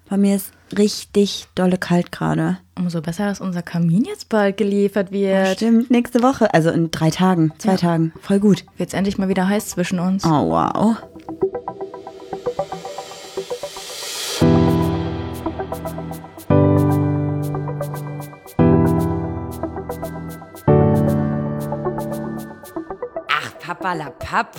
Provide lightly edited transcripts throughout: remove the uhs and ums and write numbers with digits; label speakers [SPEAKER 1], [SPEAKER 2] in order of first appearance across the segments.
[SPEAKER 1] Bei mir ist richtig dolle kalt gerade.
[SPEAKER 2] Umso besser, dass unser Kamin jetzt bald geliefert wird.
[SPEAKER 1] Stimmt, nächste Woche, also in 3 Tagen, 2 Tagen. Voll gut.
[SPEAKER 2] Wird's endlich mal wieder heiß zwischen uns.
[SPEAKER 1] Oh, wow.
[SPEAKER 3] Ach, Papalapap.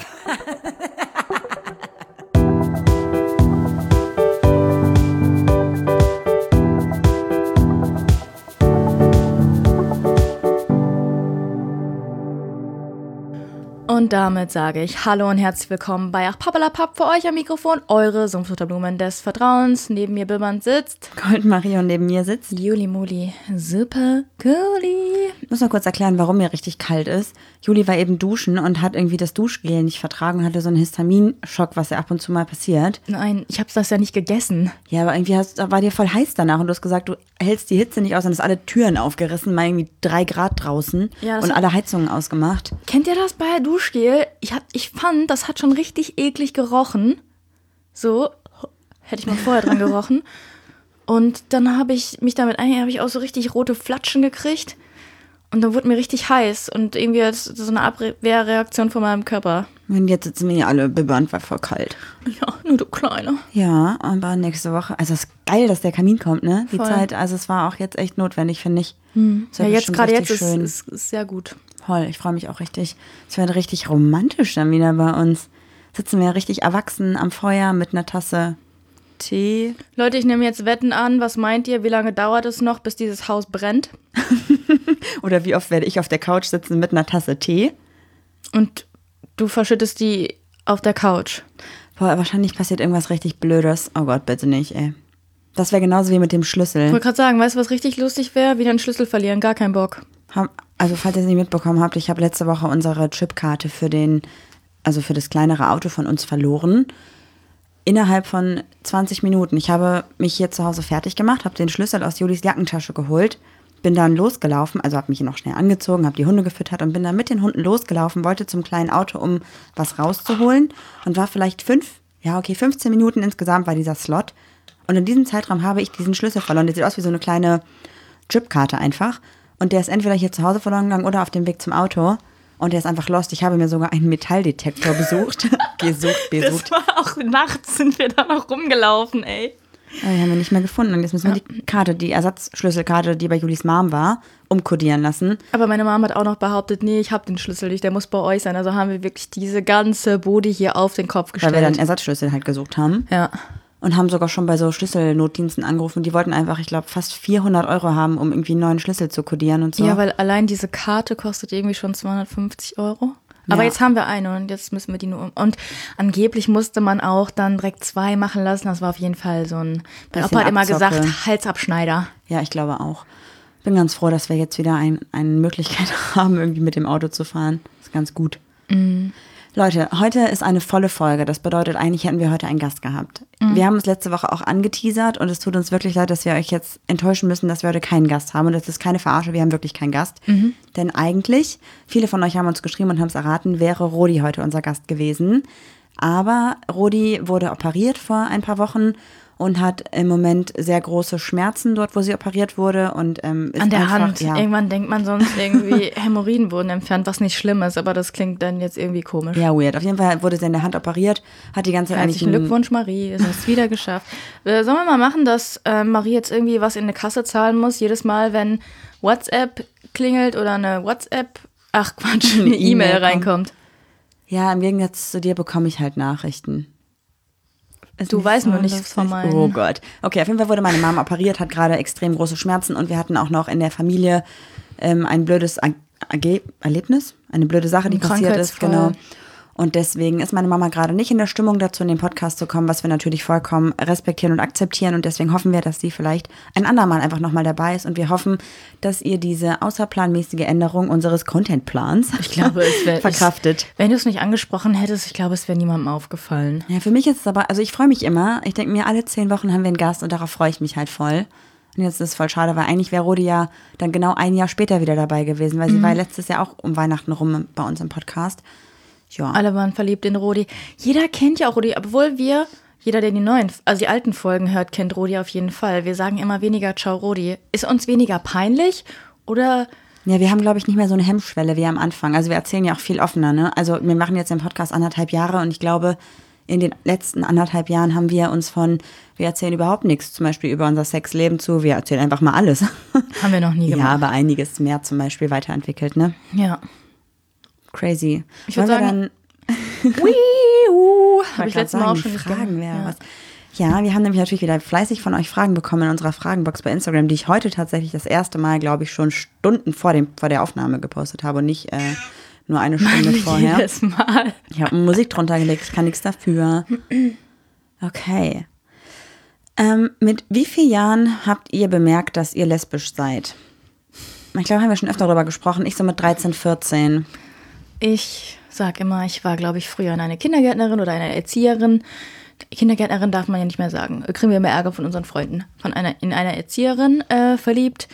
[SPEAKER 2] Und damit sage ich Hallo und herzlich willkommen bei Ach Papalapap, für euch am Mikrofon, eure Sumpfblumen des Vertrauens. Neben mir bibbernd sitzt
[SPEAKER 1] Goldmarie und neben mir sitzt
[SPEAKER 2] Juli Muli, super cooli.
[SPEAKER 1] Ich muss noch kurz erklären, warum mir richtig kalt ist. Juli war eben duschen und hat irgendwie das Duschgel nicht vertragen und hatte so einen Histaminschock, was ja ab und zu mal passiert.
[SPEAKER 2] Nein, ich habe das ja nicht gegessen.
[SPEAKER 1] Ja, aber irgendwie war dir voll heiß danach und du hast gesagt, du hältst die Hitze nicht aus und hast alle Türen aufgerissen, mal irgendwie 3 Grad draußen und alle Heizungen ausgemacht.
[SPEAKER 2] Kennt ihr das bei Duschgel? Ich fand, das hat schon richtig eklig gerochen. So, hätte ich mal vorher dran gerochen. Und dann habe ich mich damit habe ich auch so richtig rote Flatschen gekriegt. Und dann wurde mir richtig heiß und irgendwie so eine Abwehrreaktion von meinem Körper.
[SPEAKER 1] Und jetzt sitzen wir hier alle bibbernd, weil voll kalt.
[SPEAKER 2] Ja, nur du Kleine.
[SPEAKER 1] Ja, aber nächste Woche, also es ist geil, dass der Kamin kommt, ne? Die
[SPEAKER 2] Voll.
[SPEAKER 1] Zeit, also es war auch jetzt echt notwendig, finde ich.
[SPEAKER 2] Ja, jetzt gerade jetzt ist sehr gut.
[SPEAKER 1] Voll, ich freue mich auch richtig. Es wird richtig romantisch dann wieder bei uns. Sitzen wir richtig erwachsen am Feuer mit einer Tasse Tee.
[SPEAKER 2] Leute, ich nehme jetzt Wetten an. Was meint ihr? Wie lange dauert es noch, bis dieses Haus brennt?
[SPEAKER 1] Oder wie oft werde ich auf der Couch sitzen mit einer Tasse Tee?
[SPEAKER 2] Und du verschüttest die auf der Couch.
[SPEAKER 1] Boah, wahrscheinlich passiert irgendwas richtig Blödes. Oh Gott, bitte nicht, ey. Das wäre genauso wie mit dem Schlüssel.
[SPEAKER 2] Ich wollte gerade sagen, weißt du, was richtig lustig wäre? Wieder einen Schlüssel verlieren, gar keinen Bock.
[SPEAKER 1] Also falls ihr es nicht mitbekommen habt, ich habe letzte Woche unsere Chipkarte für das kleinere Auto von uns verloren. Innerhalb von 20 Minuten. Ich habe mich hier zu Hause fertig gemacht, habe den Schlüssel aus Julis Jackentasche geholt, bin dann losgelaufen, also habe mich noch schnell angezogen, habe die Hunde gefüttert und bin dann mit den Hunden losgelaufen, wollte zum kleinen Auto, um was rauszuholen und war vielleicht 15 Minuten insgesamt war dieser Slot. Und in diesem Zeitraum habe ich diesen Schlüssel verloren. Der sieht aus wie so eine kleine Chipkarte einfach. Und der ist entweder hier zu Hause verloren gegangen oder auf dem Weg zum Auto. Und der ist einfach lost. Ich habe mir sogar einen Metalldetektor besucht. besucht.
[SPEAKER 2] Das war auch nachts, sind wir da noch rumgelaufen, ey.
[SPEAKER 1] Aber die haben wir nicht mehr gefunden. Und jetzt müssen wir die Ersatzschlüsselkarte, die bei Julis Mom war, umkodieren lassen.
[SPEAKER 2] Aber meine Mom hat auch noch behauptet, nee, ich habe den Schlüssel nicht, der muss bei euch sein. Also haben wir wirklich diese ganze Bude hier auf den Kopf gestellt.
[SPEAKER 1] Weil wir dann Ersatzschlüssel halt gesucht haben.
[SPEAKER 2] Ja.
[SPEAKER 1] Und haben sogar schon bei so Schlüsselnotdiensten angerufen. Die wollten einfach, ich glaube, fast 400 € haben, um irgendwie einen neuen Schlüssel zu kodieren und so.
[SPEAKER 2] Ja, weil allein diese Karte kostet irgendwie schon 250 €. Aber jetzt haben wir eine und jetzt müssen wir die nur Und angeblich musste man auch dann direkt 2 machen lassen. Das war auf jeden Fall so ein, mein Opa hat immer gesagt, Halsabschneider.
[SPEAKER 1] Ja, ich glaube auch. Bin ganz froh, dass wir jetzt wieder eine Möglichkeit haben, irgendwie mit dem Auto zu fahren. Ist ganz gut.
[SPEAKER 2] Mhm.
[SPEAKER 1] Leute, heute ist eine volle Folge. Das bedeutet, eigentlich hätten wir heute einen Gast gehabt. Wir haben es letzte Woche auch angeteasert und es tut uns wirklich leid, dass wir euch jetzt enttäuschen müssen, dass wir heute keinen Gast haben. Und das ist keine Verarsche, wir haben wirklich keinen Gast. Denn eigentlich, viele von euch haben uns geschrieben und haben es erraten, wäre Rodi heute unser Gast gewesen. Aber Rodi wurde operiert vor ein paar Wochen und hat im Moment sehr große Schmerzen dort, wo sie operiert wurde. Und, ist
[SPEAKER 2] an der
[SPEAKER 1] einfach,
[SPEAKER 2] Hand.
[SPEAKER 1] Ja.
[SPEAKER 2] Irgendwann denkt man sonst irgendwie, Hämorrhoiden wurden entfernt, was nicht schlimm ist, aber das klingt dann jetzt irgendwie komisch.
[SPEAKER 1] Ja, weird. Auf jeden Fall wurde sie in der Hand operiert, hat die ganze Zeit
[SPEAKER 2] Herzlichen Glückwunsch, Marie. Es ist wieder geschafft. Sollen wir mal machen, dass Marie jetzt irgendwie was in eine Kasse zahlen muss, jedes Mal, wenn WhatsApp klingelt oder eine eine E-Mail reinkommt?
[SPEAKER 1] Ja, im Gegensatz zu dir bekomme ich halt Nachrichten.
[SPEAKER 2] Du weißt nur nichts von meinen.
[SPEAKER 1] Oh Gott. Okay, auf jeden Fall wurde meine Mama operiert, hat gerade extrem große Schmerzen und wir hatten auch noch in der Familie ein blödes Erlebnis, eine blöde Sache, die passiert ist. Genau. Und deswegen ist meine Mama gerade nicht in der Stimmung dazu, in den Podcast zu kommen, was wir natürlich vollkommen respektieren und akzeptieren. Und deswegen hoffen wir, dass sie vielleicht ein andermal einfach nochmal dabei ist. Und wir hoffen, dass ihr diese außerplanmäßige Änderung unseres Contentplans verkraftet.
[SPEAKER 2] Wenn du es nicht angesprochen hättest, ich glaube, es wäre niemandem aufgefallen.
[SPEAKER 1] Ja, für mich ist es aber, also ich freue mich immer. Ich denke mir, alle 10 Wochen haben wir einen Gast und darauf freue ich mich halt voll. Und jetzt ist es voll schade, weil eigentlich wäre Rodi ja dann genau ein Jahr später wieder dabei gewesen, weil sie war letztes Jahr auch um Weihnachten rum bei uns im Podcast. Ja.
[SPEAKER 2] Alle waren verliebt in Rodi. Jeder kennt ja auch Rodi, obwohl wir jeder, der die alten Folgen hört, kennt Rodi auf jeden Fall. Wir sagen immer weniger Ciao Rodi. Ist uns weniger peinlich oder...
[SPEAKER 1] Ja, wir haben, glaube ich, nicht mehr so eine Hemmschwelle wie am Anfang. Also wir erzählen ja auch viel offener, ne? Also wir machen jetzt den Podcast 1,5 Jahre und ich glaube, in den letzten 1,5 Jahren haben wir uns wir erzählen überhaupt nichts, zum Beispiel über unser Sexleben wir erzählen einfach mal alles.
[SPEAKER 2] Haben wir noch nie gemacht.
[SPEAKER 1] Ja, aber einiges mehr zum Beispiel weiterentwickelt, ne?
[SPEAKER 2] Ja.
[SPEAKER 1] Crazy.
[SPEAKER 2] Ich würde sagen, habe ich letztes Mal auch schon
[SPEAKER 1] Fragen wäre was. Ja, wir haben nämlich natürlich wieder fleißig von euch Fragen bekommen in unserer Fragenbox bei Instagram, die ich heute tatsächlich das erste Mal, glaube ich, schon Stunden vor der Aufnahme gepostet habe und nicht nur eine Stunde vorher.
[SPEAKER 2] Jedes Mal.
[SPEAKER 1] Ich habe Musik drunter gelegt, ich kann nichts dafür. Okay. Mit wie vielen Jahren habt ihr bemerkt, dass ihr lesbisch seid? Ich glaube, haben wir schon öfter darüber gesprochen. Ich so mit 13, 14.
[SPEAKER 2] Ich sag immer, ich war, glaube ich, früher in eine Kindergärtnerin oder eine Erzieherin. Kindergärtnerin darf man ja nicht mehr sagen. Kriegen wir immer Ärger von unseren Freunden. In einer Erzieherin verliebt.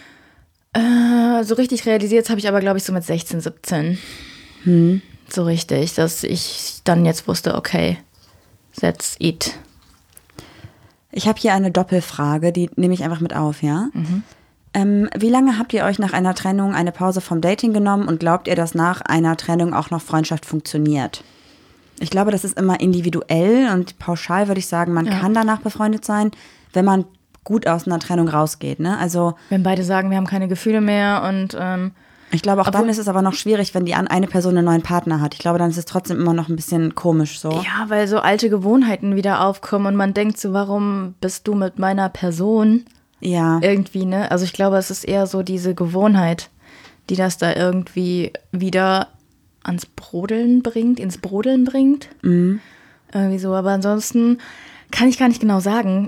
[SPEAKER 2] So richtig realisiert habe ich aber, glaube ich, so mit 16, 17. So richtig, dass ich dann jetzt wusste, okay, that's it.
[SPEAKER 1] Ich habe hier eine Doppelfrage, die nehme ich einfach mit auf, ja? Wie lange habt ihr euch nach einer Trennung eine Pause vom Dating genommen und glaubt ihr, dass nach einer Trennung auch noch Freundschaft funktioniert? Ich glaube, das ist immer individuell und pauschal würde ich sagen, man kann danach befreundet sein, wenn man gut aus einer Trennung rausgeht, ne? Also
[SPEAKER 2] wenn beide sagen, wir haben keine Gefühle mehr und
[SPEAKER 1] ich glaube, auch dann ist es aber noch schwierig, wenn die eine Person einen neuen Partner hat. Ich glaube, dann ist es trotzdem immer noch ein bisschen komisch so.
[SPEAKER 2] Ja, weil so alte Gewohnheiten wieder aufkommen und man denkt so, warum bist du mit meiner Person?
[SPEAKER 1] Ja.
[SPEAKER 2] Irgendwie, ne? Also ich glaube, es ist eher so diese Gewohnheit, die das da irgendwie wieder ins Brodeln bringt. Irgendwie so, aber ansonsten kann ich gar nicht genau sagen,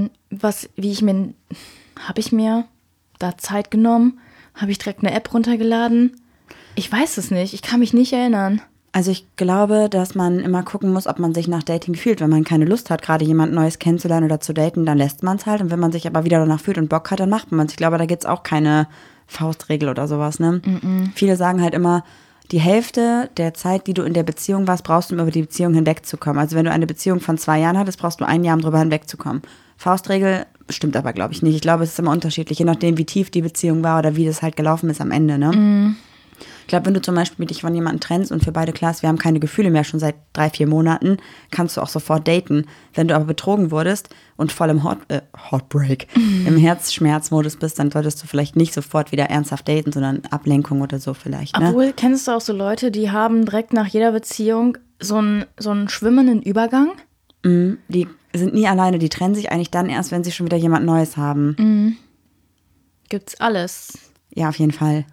[SPEAKER 2] habe ich mir da Zeit genommen? Habe ich direkt eine App runtergeladen? Ich weiß es nicht, ich kann mich nicht erinnern.
[SPEAKER 1] Also ich glaube, dass man immer gucken muss, ob man sich nach Dating fühlt. Wenn man keine Lust hat, gerade jemand Neues kennenzulernen oder zu daten, dann lässt man es halt. Und wenn man sich aber wieder danach fühlt und Bock hat, dann macht man es. Ich glaube, da gibt es auch keine Faustregel oder sowas, ne? Viele sagen halt immer, die Hälfte der Zeit, die du in der Beziehung warst, brauchst du, um über die Beziehung hinwegzukommen. Also wenn du eine Beziehung von 2 Jahren hattest, brauchst du 1 Jahr, um drüber hinwegzukommen. Faustregel stimmt aber, glaube ich, nicht. Ich glaube, es ist immer unterschiedlich, je nachdem, wie tief die Beziehung war oder wie das halt gelaufen ist am Ende, ne? Ich glaube, wenn du zum Beispiel dich von jemandem trennst und für beide klar ist, wir haben keine Gefühle mehr schon seit 3-4 Monaten, kannst du auch sofort daten. Wenn du aber betrogen wurdest und voll im Heartbreak, im Herzschmerzmodus bist, dann solltest du vielleicht nicht sofort wieder ernsthaft daten, sondern Ablenkung oder so vielleicht. Ne?
[SPEAKER 2] Obwohl, kennst du auch so Leute, die haben direkt nach jeder Beziehung so einen schwimmenden Übergang?
[SPEAKER 1] Die sind nie alleine, die trennen sich eigentlich dann erst, wenn sie schon wieder jemand Neues haben.
[SPEAKER 2] Gibt's alles.
[SPEAKER 1] Ja, auf jeden Fall.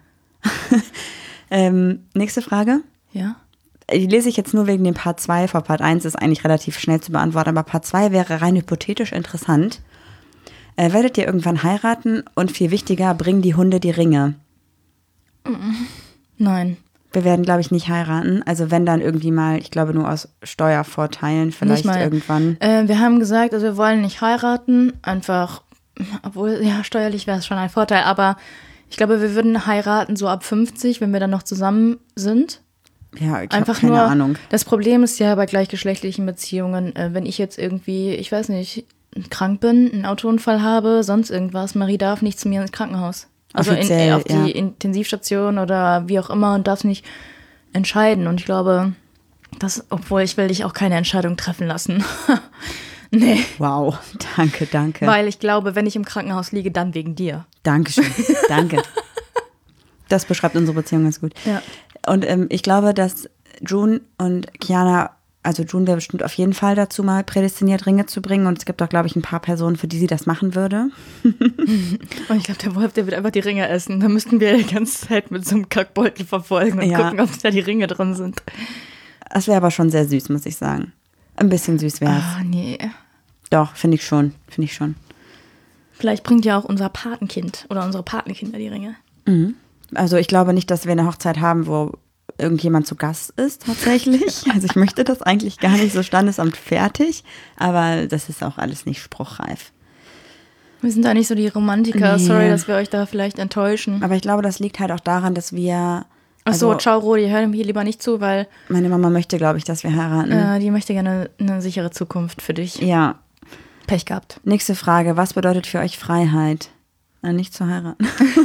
[SPEAKER 1] Nächste Frage.
[SPEAKER 2] Ja.
[SPEAKER 1] Die lese ich jetzt nur wegen dem Part 2. Vor Part 1 ist eigentlich relativ schnell zu beantworten, aber Part 2 wäre rein hypothetisch interessant. Werdet ihr irgendwann heiraten? Und viel wichtiger, bringen die Hunde die Ringe?
[SPEAKER 2] Nein.
[SPEAKER 1] Wir werden, glaube ich, nicht heiraten. Also wenn dann irgendwie mal, ich glaube nur aus Steuervorteilen vielleicht irgendwann.
[SPEAKER 2] Wir haben gesagt, also wir wollen nicht heiraten. Einfach, obwohl, ja, steuerlich wäre es schon ein Vorteil, aber ich glaube, wir würden heiraten so ab 50, wenn wir dann noch zusammen sind.
[SPEAKER 1] Ja, ich habe keine Ahnung.
[SPEAKER 2] Das Problem ist ja bei gleichgeschlechtlichen Beziehungen, wenn ich jetzt irgendwie, ich weiß nicht, krank bin, einen Autounfall habe, sonst irgendwas, Marie darf nicht zu mir ins Krankenhaus. Also auf die Intensivstation oder wie auch immer und darf nicht entscheiden. Und ich glaube, obwohl ich will dich auch keine Entscheidung treffen lassen. Nee.
[SPEAKER 1] Wow, danke.
[SPEAKER 2] Weil ich glaube, wenn ich im Krankenhaus liege, dann wegen dir.
[SPEAKER 1] Dankeschön, danke. Das beschreibt unsere Beziehung ganz gut.
[SPEAKER 2] Ja.
[SPEAKER 1] Und ich glaube, dass June und Kiana, also June wäre bestimmt auf jeden Fall dazu mal prädestiniert, Ringe zu bringen. Und es gibt auch, glaube ich, ein paar Personen, für die sie das machen würde.
[SPEAKER 2] Und ich glaube, der Wolf, der wird einfach die Ringe essen. Da müssten wir die ganze Zeit mit so einem Kackbeutel verfolgen und gucken, ob da die Ringe drin sind.
[SPEAKER 1] Das wäre aber schon sehr süß, muss ich sagen. Ein bisschen süß wäre es.
[SPEAKER 2] Ah, nee.
[SPEAKER 1] Doch, finde ich schon.
[SPEAKER 2] Vielleicht bringt ja auch unser Patenkind oder unsere Patenkinder die Ringe.
[SPEAKER 1] Also ich glaube nicht, dass wir eine Hochzeit haben, wo irgendjemand zu Gast ist tatsächlich. Also ich möchte das eigentlich gar nicht, so Standesamt fertig. Aber das ist auch alles nicht spruchreif.
[SPEAKER 2] Wir sind da nicht so die Romantiker.
[SPEAKER 1] Nee.
[SPEAKER 2] Sorry, dass wir euch da vielleicht enttäuschen.
[SPEAKER 1] Aber ich glaube, das liegt halt auch daran, dass wir
[SPEAKER 2] Achso, ciao Rodi, hör mir hier lieber nicht zu, weil
[SPEAKER 1] Meine Mama möchte, glaube ich, dass wir heiraten.
[SPEAKER 2] die möchte gerne eine sichere Zukunft für dich.
[SPEAKER 1] Ja.
[SPEAKER 2] Pech gehabt.
[SPEAKER 1] Nächste Frage. Was bedeutet für euch Freiheit? Nicht zu heiraten.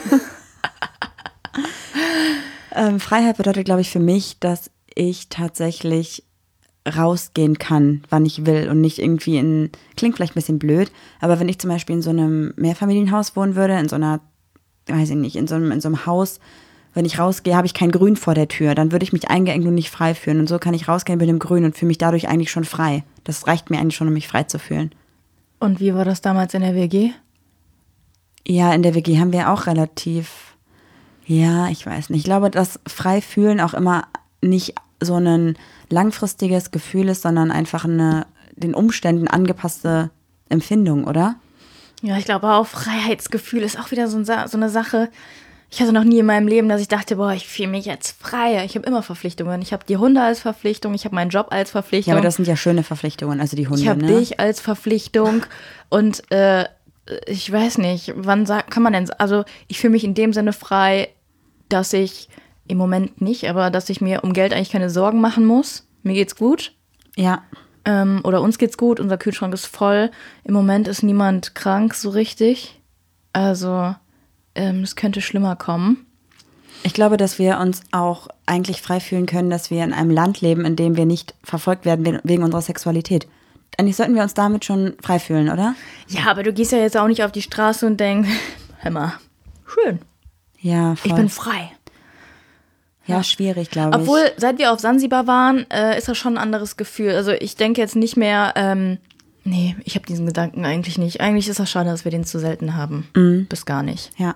[SPEAKER 1] Freiheit bedeutet, glaube ich, für mich, dass ich tatsächlich rausgehen kann, wann ich will und nicht irgendwie klingt vielleicht ein bisschen blöd, aber wenn ich zum Beispiel in so einem Mehrfamilienhaus wohnen würde, in so einer, weiß ich nicht, in so einem Haus, wenn ich rausgehe, habe ich kein Grün vor der Tür, dann würde ich mich eingeengt und nicht frei fühlen und so kann ich rausgehen mit dem Grün und fühle mich dadurch eigentlich schon frei. Das reicht mir eigentlich schon, um mich frei zu fühlen.
[SPEAKER 2] Und wie war das damals in der WG?
[SPEAKER 1] Ja, in der WG haben wir auch relativ, ja, ich weiß nicht. Ich glaube, dass frei fühlen auch immer nicht so ein langfristiges Gefühl ist, sondern einfach den Umständen angepasste Empfindung, oder?
[SPEAKER 2] Ja, ich glaube auch, Freiheitsgefühl ist auch wieder so eine Sache. Ich hatte noch nie in meinem Leben, dass ich dachte, boah, ich fühle mich jetzt frei. Ich habe immer Verpflichtungen. Ich habe die Hunde als Verpflichtung, ich habe meinen Job als Verpflichtung.
[SPEAKER 1] Ja, aber das sind ja schöne Verpflichtungen, also die Hunde,
[SPEAKER 2] ich habe dich als Verpflichtung und ich weiß nicht, wann kann man denn, also ich fühle mich in dem Sinne frei, dass ich im Moment nicht, aber dass ich mir um Geld eigentlich keine Sorgen machen muss. Mir geht's gut.
[SPEAKER 1] Ja.
[SPEAKER 2] Oder uns geht's gut, unser Kühlschrank ist voll. Im Moment ist niemand krank so richtig. Also es könnte schlimmer kommen.
[SPEAKER 1] Ich glaube, dass wir uns auch eigentlich frei fühlen können, dass wir in einem Land leben, in dem wir nicht verfolgt werden wegen unserer Sexualität. Eigentlich sollten wir uns damit schon frei fühlen, oder?
[SPEAKER 2] Ja, aber du gehst ja jetzt auch nicht auf die Straße und denkst, hör mal, schön,
[SPEAKER 1] Ja, voll.
[SPEAKER 2] ich bin frei.
[SPEAKER 1] Ja, schwierig, glaube ich.
[SPEAKER 2] Obwohl, seit wir auf Sansibar waren, ist das schon ein anderes Gefühl. Also ich denke jetzt nicht mehr, nee, ich habe diesen Gedanken eigentlich nicht. Eigentlich ist das schade, dass wir den zu selten haben. Bis gar nicht.
[SPEAKER 1] Ja.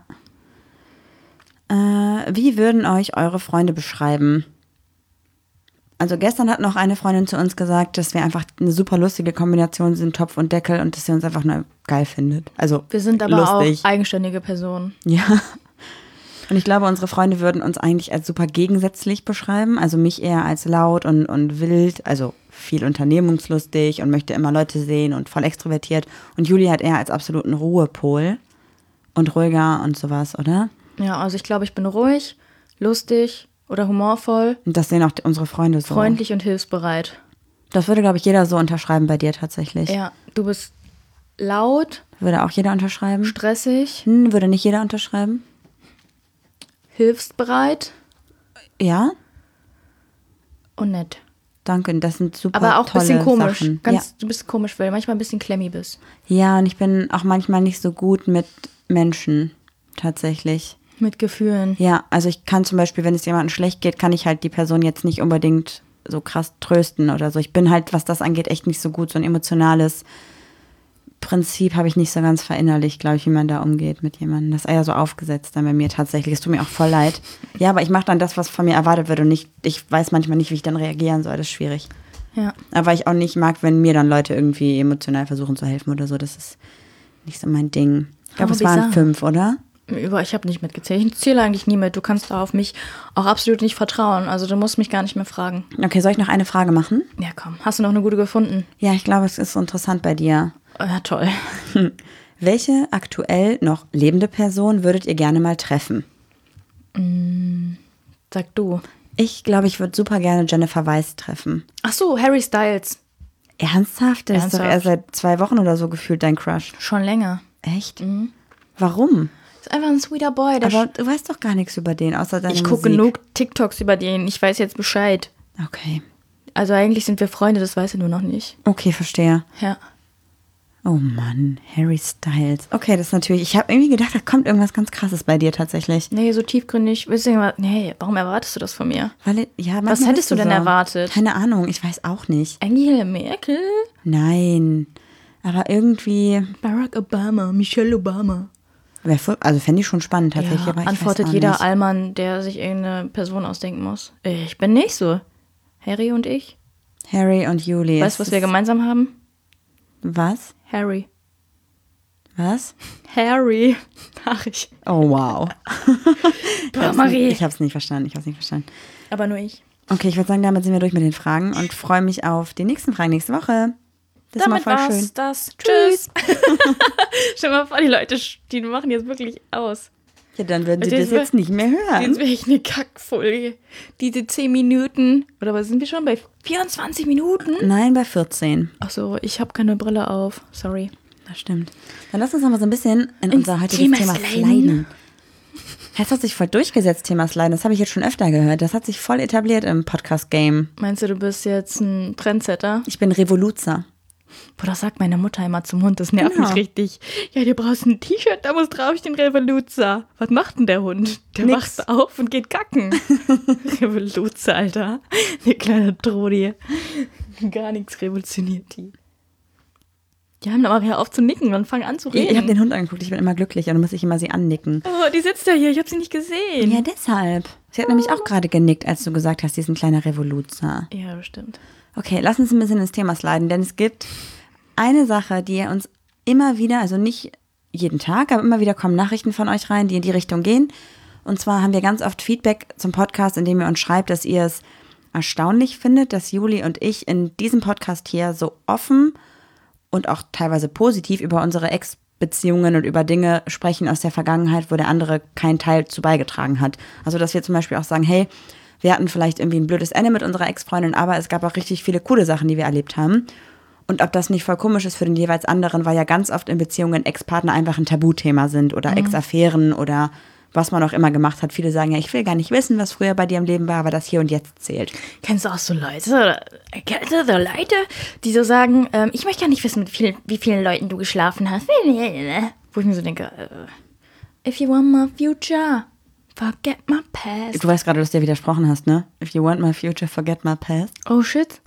[SPEAKER 1] Wie würden euch eure Freunde beschreiben? Also gestern hat noch eine Freundin zu uns gesagt, dass wir einfach eine super lustige Kombination sind, Topf und Deckel, und dass sie uns einfach nur geil findet. Also
[SPEAKER 2] Wir sind aber
[SPEAKER 1] lustig.
[SPEAKER 2] auch eigenständige Personen.
[SPEAKER 1] Ja. Und ich glaube, unsere Freunde würden uns eigentlich als super gegensätzlich beschreiben. Also mich eher als laut und wild, also viel unternehmungslustig und möchte immer Leute sehen und voll extrovertiert. Und Juli hat eher als absoluten Ruhepol und ruhiger und sowas, oder?
[SPEAKER 2] Ja, also ich glaube, ich bin ruhig, lustig oder humorvoll,
[SPEAKER 1] Und das sehen auch unsere Freunde so.
[SPEAKER 2] freundlich und hilfsbereit.
[SPEAKER 1] Das würde, glaube ich, jeder so unterschreiben bei dir tatsächlich.
[SPEAKER 2] Ja, du bist laut,
[SPEAKER 1] Würde auch jeder unterschreiben?
[SPEAKER 2] stressig,
[SPEAKER 1] Würde nicht jeder unterschreiben?
[SPEAKER 2] hilfsbereit
[SPEAKER 1] Ja?
[SPEAKER 2] und nett.
[SPEAKER 1] Danke, das sind super
[SPEAKER 2] Aber auch ein
[SPEAKER 1] tolle
[SPEAKER 2] bisschen komisch.
[SPEAKER 1] Sachen.
[SPEAKER 2] Du bist komisch, weil du manchmal ein bisschen klemmy bist.
[SPEAKER 1] Ja, und ich bin auch manchmal nicht so gut mit Menschen, tatsächlich.
[SPEAKER 2] Mit Gefühlen.
[SPEAKER 1] Ja, also ich kann zum Beispiel, wenn es jemandem schlecht geht, kann ich halt die Person jetzt nicht unbedingt so krass trösten oder so. Ich bin halt, was das angeht, echt nicht so gut. So ein emotionales Prinzip habe ich nicht so ganz verinnerlicht, glaube ich, wie man da umgeht mit jemandem. Das ist eher so aufgesetzt dann bei mir tatsächlich. Es tut mir auch voll leid. Ja, aber ich mache dann das, was von mir erwartet wird, und ich weiß manchmal nicht, wie ich dann reagieren soll. Das ist schwierig.
[SPEAKER 2] Ja.
[SPEAKER 1] Aber weil ich auch nicht mag, wenn mir dann Leute irgendwie emotional versuchen zu helfen oder so. Das ist nicht so mein Ding. Ich glaube, es waren 5, oder?
[SPEAKER 2] Ich habe nicht mitgezählt. Ich zähle eigentlich nie mit. Du kannst da auf mich auch absolut nicht vertrauen. Also du musst mich gar nicht mehr fragen.
[SPEAKER 1] Okay, soll ich noch eine Frage machen?
[SPEAKER 2] Ja, komm. Hast du noch eine gute gefunden?
[SPEAKER 1] Ja, ich glaube, es ist so interessant bei dir.
[SPEAKER 2] Ja, toll.
[SPEAKER 1] Welche aktuell noch lebende Person würdet ihr gerne mal treffen?
[SPEAKER 2] Sag du.
[SPEAKER 1] Ich glaube, ich würde super gerne Jennifer Weiss treffen.
[SPEAKER 2] Ach so, Harry Styles.
[SPEAKER 1] Ernsthaft? Der ist doch erst seit 2 Wochen oder so gefühlt dein Crush.
[SPEAKER 2] Schon länger.
[SPEAKER 1] Echt? Warum?
[SPEAKER 2] Ist einfach ein sweeter Boy.
[SPEAKER 1] Aber du weißt doch gar nichts über den, außer deine
[SPEAKER 2] ich
[SPEAKER 1] Musik.
[SPEAKER 2] gucke genug TikToks über den. Ich weiß jetzt Bescheid.
[SPEAKER 1] Okay.
[SPEAKER 2] Also eigentlich sind wir Freunde, das weiß er nur noch nicht.
[SPEAKER 1] Okay, verstehe.
[SPEAKER 2] Ja.
[SPEAKER 1] Oh Mann, Harry Styles. Okay, das ist natürlich, ich habe irgendwie gedacht, da kommt irgendwas ganz Krasses bei dir tatsächlich.
[SPEAKER 2] Nee, so tiefgründig. Nee, warum erwartest du das von mir?
[SPEAKER 1] Was
[SPEAKER 2] hättest du denn erwartet?
[SPEAKER 1] Keine Ahnung, ich weiß auch nicht.
[SPEAKER 2] Angela Merkel?
[SPEAKER 1] Nein, aber irgendwie,
[SPEAKER 2] Barack Obama, Michelle Obama.
[SPEAKER 1] also fände ich schon spannend tatsächlich.
[SPEAKER 2] Ja,
[SPEAKER 1] aber ich
[SPEAKER 2] antwortet
[SPEAKER 1] weiß auch
[SPEAKER 2] jeder
[SPEAKER 1] nicht.
[SPEAKER 2] Allmann, der sich irgendeine Person ausdenken muss. Ich bin nicht so. Harry und ich.
[SPEAKER 1] Harry und Julie.
[SPEAKER 2] Weißt du, was wir gemeinsam haben?
[SPEAKER 1] Was?
[SPEAKER 2] Harry.
[SPEAKER 1] Was?
[SPEAKER 2] Harry. Ach, ich.
[SPEAKER 1] Oh, wow.
[SPEAKER 2] Marie.
[SPEAKER 1] Ich habe es nicht verstanden,
[SPEAKER 2] Aber nur ich.
[SPEAKER 1] Okay, ich würde sagen, damit sind wir durch mit den Fragen und freue mich auf die nächsten Fragen nächste Woche. Das
[SPEAKER 2] Damit
[SPEAKER 1] ist mal voll schön.
[SPEAKER 2] das. Tschüss. Stell dir mal vor, die Leute, die machen jetzt wirklich aus.
[SPEAKER 1] Ja, dann würden sie das jetzt nicht mehr hören.
[SPEAKER 2] Jetzt wäre ich eine Kackfolge. Diese 10 Minuten. Oder was sind wir schon? Bei 24 Minuten?
[SPEAKER 1] Nein, bei 14.
[SPEAKER 2] Achso, ich habe keine Brille auf. Sorry.
[SPEAKER 1] Das stimmt. Dann lass uns noch mal so ein bisschen in unser heutiges Thema sliden. Das hat sich voll durchgesetzt, Thema Sliden. Das habe ich jetzt schon öfter gehört. Das hat sich voll etabliert im Podcast-Game.
[SPEAKER 2] Meinst du bist jetzt ein Trendsetter?
[SPEAKER 1] Ich bin Revoluzer.
[SPEAKER 2] Boah, das sagt meine Mutter immer zum Hund. Das nervt mich richtig. Ja, du brauchst ein T-Shirt, da muss drauf stehen Revoluzer. Was macht denn der Hund? Der wacht auf und geht kacken. Revoluzer, Alter. Die kleine Trodi. Gar nichts revolutioniert die. Ja, dann aber hör auf zu nicken und fang an zu reden.
[SPEAKER 1] Ich habe den Hund angeguckt, ich bin immer glücklich und dann muss ich immer sie annicken.
[SPEAKER 2] Oh, die sitzt da hier, ich habe sie nicht gesehen.
[SPEAKER 1] Ja, deshalb. Sie hat nämlich auch gerade genickt, als du gesagt hast, sie ist ein kleiner Revoluzer.
[SPEAKER 2] Ja, bestimmt.
[SPEAKER 1] Okay, lass uns ein bisschen ins Thema sliden, denn es gibt eine Sache, die uns immer wieder, also nicht jeden Tag, aber immer wieder kommen Nachrichten von euch rein, die in die Richtung gehen. Und zwar haben wir ganz oft Feedback zum Podcast, in dem ihr uns schreibt, dass ihr es erstaunlich findet, dass Juli und ich in diesem Podcast hier so offen und auch teilweise positiv über unsere Ex-Beziehungen und über Dinge sprechen aus der Vergangenheit, wo der andere keinen Teil zu beigetragen hat. Also dass wir zum Beispiel auch sagen, hey, wir hatten vielleicht irgendwie ein blödes Ende mit unserer Ex-Freundin, aber es gab auch richtig viele coole Sachen, die wir erlebt haben. Und ob das nicht voll komisch ist für den jeweils anderen, weil ja ganz oft in Beziehungen Ex-Partner einfach ein Tabuthema sind oder Ex-Affären oder was man auch immer gemacht hat. Viele sagen ja, ich will gar nicht wissen, was früher bei dir im Leben war, aber das hier und jetzt zählt.
[SPEAKER 2] Kennst du auch so Leute, die so sagen, ich möchte gar nicht wissen, mit wie vielen Leuten du geschlafen hast. Wo ich mir so denke, if you want my future, forget my past.
[SPEAKER 1] Du weißt gerade, dass du dir widersprochen hast, ne? If you want my future, forget my past.
[SPEAKER 2] Oh shit.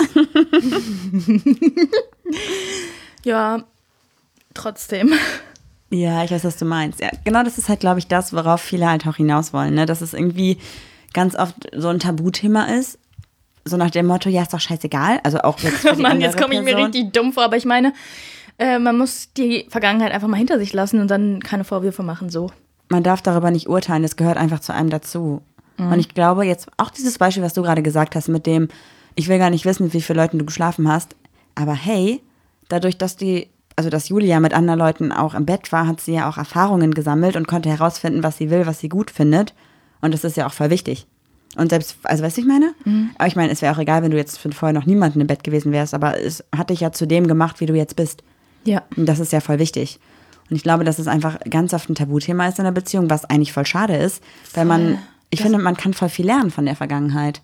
[SPEAKER 2] Ja, trotzdem.
[SPEAKER 1] Ja, ich weiß, was du meinst. Ja, genau, das ist halt, glaube ich, das, worauf viele halt auch hinaus wollen, ne? Dass es irgendwie ganz oft so ein Tabuthema ist. So nach dem Motto, ja, ist doch scheißegal. Also auch jetzt für die
[SPEAKER 2] Mann,
[SPEAKER 1] andere
[SPEAKER 2] jetzt komme ich mir
[SPEAKER 1] Person.
[SPEAKER 2] richtig dumm vor, aber ich meine, man muss die Vergangenheit einfach mal hinter sich lassen und dann keine Vorwürfe machen, so.
[SPEAKER 1] Man darf darüber nicht urteilen, das gehört einfach zu einem dazu. Und ich glaube jetzt, auch dieses Beispiel, was du gerade gesagt hast, mit dem, ich will gar nicht wissen, mit wie vielen Leuten du geschlafen hast, aber hey, dadurch, dass dass Julia mit anderen Leuten auch im Bett war, hat sie ja auch Erfahrungen gesammelt und konnte herausfinden, was sie will, was sie gut findet. Und das ist ja auch voll wichtig. Und selbst, also weißt du, ich meine? Aber ich meine, es wäre auch egal, wenn du jetzt vorher noch niemanden im Bett gewesen wärst, aber es hat dich ja zu dem gemacht, wie du jetzt bist.
[SPEAKER 2] Ja.
[SPEAKER 1] Und das ist ja voll wichtig. Und ich glaube, dass es einfach ganz oft ein Tabuthema ist in der Beziehung, was eigentlich voll schade ist, weil ich finde, man kann voll viel lernen von der Vergangenheit.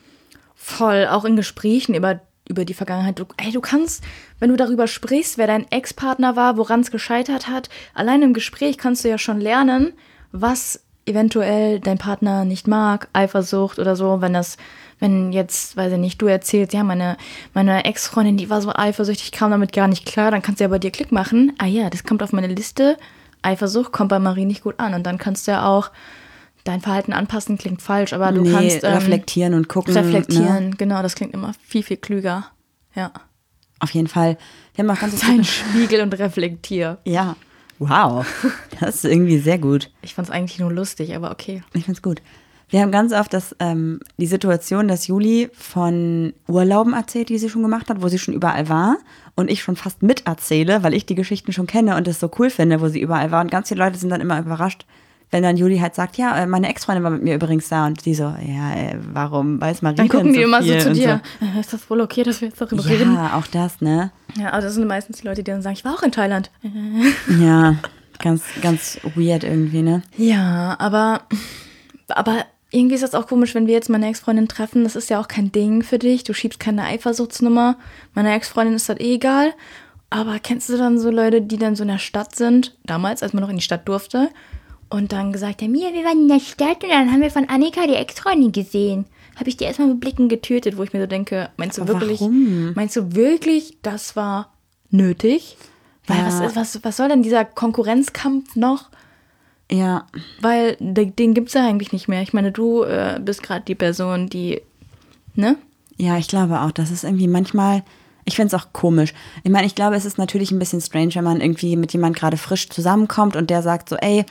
[SPEAKER 2] Voll, auch in Gesprächen über die Vergangenheit. Du kannst, wenn du darüber sprichst, wer dein Ex-Partner war, woran es gescheitert hat, allein im Gespräch kannst du ja schon lernen, was eventuell dein Partner nicht mag, Eifersucht oder so, wenn jetzt, weiß ich nicht, du erzählst, ja, meine Ex-Freundin, die war so eifersüchtig, kam damit gar nicht klar, dann kannst du ja bei dir Klick machen, ah ja, das kommt auf meine Liste, Eifersucht kommt bei Marie nicht gut an und dann kannst du ja auch dein Verhalten anpassen, klingt falsch, aber du kannst
[SPEAKER 1] reflektieren und gucken.
[SPEAKER 2] Reflektieren,
[SPEAKER 1] ne?
[SPEAKER 2] Genau, das klingt immer viel, viel klüger, ja.
[SPEAKER 1] Auf jeden Fall. Wir haben auch ganz
[SPEAKER 2] Dein Spiegel und reflektier.
[SPEAKER 1] Ja, wow, das ist irgendwie sehr gut.
[SPEAKER 2] Ich fand's eigentlich nur lustig, aber okay.
[SPEAKER 1] Ich find's gut. Wir haben ganz oft die Situation, dass Juli von Urlauben erzählt, die sie schon gemacht hat, wo sie schon überall war und ich schon fast miterzähle, weil ich die Geschichten schon kenne und es so cool finde, wo sie überall war. Und ganz viele Leute sind dann immer überrascht, wenn dann Juli halt sagt, ja, meine Ex-Freundin war mit mir übrigens da und die so, ja, warum weiß Marie
[SPEAKER 2] dann gucken
[SPEAKER 1] denn so
[SPEAKER 2] die immer so
[SPEAKER 1] viel
[SPEAKER 2] zu
[SPEAKER 1] und
[SPEAKER 2] dir, ist das wohl okay, dass wir jetzt darüber reden?
[SPEAKER 1] Ja, auch das, ne?
[SPEAKER 2] Ja, aber das sind meistens die Leute, die dann sagen, ich war auch in Thailand.
[SPEAKER 1] Ja, ganz, ganz weird irgendwie, ne?
[SPEAKER 2] Ja, aber irgendwie ist das auch komisch, wenn wir jetzt meine Ex-Freundin treffen. Das ist ja auch kein Ding für dich. Du schiebst keine Eifersuchtsnummer. Meiner Ex-Freundin ist das eh egal. Aber kennst du dann so Leute, die dann so in der Stadt sind, damals, als man noch in die Stadt durfte, und dann gesagt haben, ja, wir waren in der Stadt und dann haben wir von Annika die Ex-Freundin gesehen. Habe ich die erstmal mit Blicken getötet, wo ich mir so denke, meinst du wirklich, das war nötig? Weil
[SPEAKER 1] Ja.
[SPEAKER 2] was soll denn dieser Konkurrenzkampf noch?
[SPEAKER 1] Ja,
[SPEAKER 2] Weil den gibt's ja eigentlich nicht mehr. Ich meine, du bist gerade die Person, die, ne?
[SPEAKER 1] ja, ich glaube auch, das ist irgendwie manchmal, ich finde es auch komisch. Ich meine, ich glaube, es ist natürlich ein bisschen strange, wenn man irgendwie mit jemand gerade frisch zusammenkommt und der sagt so, ey,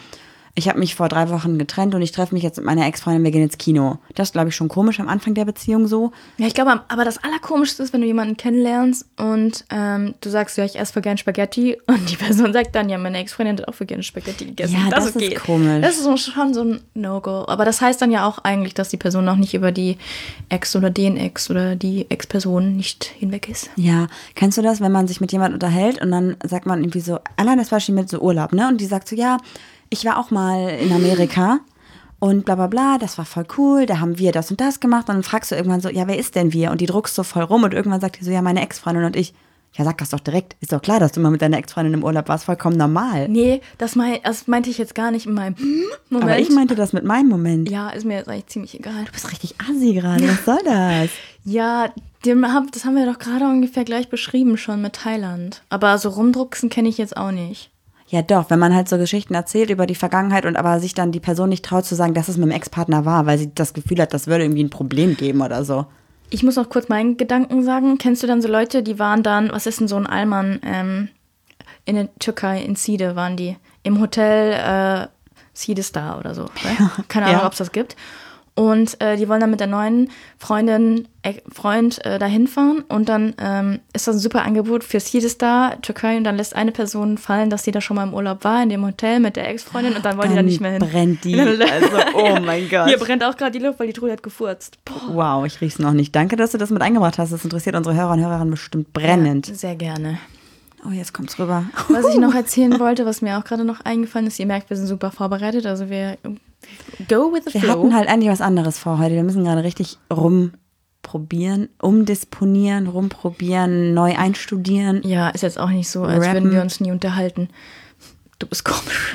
[SPEAKER 1] ich habe mich vor 3 Wochen getrennt und ich treffe mich jetzt mit meiner Ex-Freundin, wir gehen ins Kino. Das ist, glaube ich, schon komisch am Anfang der Beziehung so.
[SPEAKER 2] Ja, ich glaube, aber das Allerkomischste ist, wenn du jemanden kennenlernst und du sagst, ja, ich esse voll gern Spaghetti und die Person sagt dann, ja, meine Ex-Freundin hat auch voll gerne Spaghetti gegessen.
[SPEAKER 1] Ja, das ist komisch.
[SPEAKER 2] Das ist schon so ein No-Go. Aber das heißt dann ja auch eigentlich, dass die Person noch nicht über die Ex oder den Ex oder die Ex-Person nicht hinweg ist.
[SPEAKER 1] Ja, kennst du das, wenn man sich mit jemandem unterhält und dann sagt man irgendwie so, allein das Beispiel mit so Urlaub, ne? Und die sagt so, ja, ich war auch mal in Amerika und bla bla bla, das war voll cool, da haben wir das und das gemacht. Und dann fragst du irgendwann so, ja, wer ist denn wir? Und die druckst so voll rum und irgendwann sagt die so, ja, meine Ex-Freundin und ich. Ja, sag das doch direkt. Ist doch klar, dass du mal mit deiner Ex-Freundin im Urlaub warst, vollkommen normal.
[SPEAKER 2] Nee, das meinte ich jetzt gar nicht in meinem Moment.
[SPEAKER 1] Aber ich meinte das mit meinem Moment.
[SPEAKER 2] Ja, ist mir jetzt eigentlich ziemlich egal.
[SPEAKER 1] Du bist richtig assi gerade, was soll das?
[SPEAKER 2] Ja, das haben wir doch gerade ungefähr gleich beschrieben schon mit Thailand. Aber so rumdrucksen kenne ich jetzt auch nicht.
[SPEAKER 1] Ja doch, wenn man halt so Geschichten erzählt über die Vergangenheit und aber sich dann die Person nicht traut zu sagen, dass es mit dem Ex-Partner war, weil sie das Gefühl hat, das würde irgendwie ein Problem geben oder so.
[SPEAKER 2] Ich muss noch kurz meinen Gedanken sagen. Kennst du dann so Leute, die waren dann, was ist denn so ein Allmann, in der Türkei, in Side waren die, im Hotel Side Star oder so. Ne? Keine Ahnung, ob es das gibt. Und die wollen dann mit der neuen Freund dahin fahren und dann ist das ein super Angebot für Star Türkei und dann lässt eine Person fallen, dass sie da schon mal im Urlaub war, in dem Hotel mit der Ex-Freundin und dann wollen die da nicht mehr hin.
[SPEAKER 1] Brennt die, also oh mein Gott.
[SPEAKER 2] Hier brennt auch gerade die Luft, weil die Trude hat gefurzt. Boah.
[SPEAKER 1] Wow, ich riech's noch nicht. Danke, dass du das mit eingebracht hast. Das interessiert unsere Hörer und Hörerinnen bestimmt brennend.
[SPEAKER 2] Ja, sehr gerne.
[SPEAKER 1] Oh, jetzt kommt's rüber.
[SPEAKER 2] Was ich noch erzählen wollte, was mir auch gerade noch eingefallen ist, ihr merkt, wir sind super vorbereitet, also wir go with the flow.
[SPEAKER 1] Wir hatten halt eigentlich was anderes vor heute. Wir müssen gerade richtig rumprobieren, umdisponieren, rumprobieren, neu einstudieren.
[SPEAKER 2] Ja, ist jetzt auch nicht so, als würden wir uns nie unterhalten. Du bist komisch.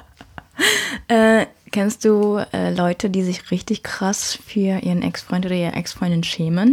[SPEAKER 2] Kennst du Leute, die sich richtig krass für ihren Ex-Freund oder ihre Ex-Freundin schämen?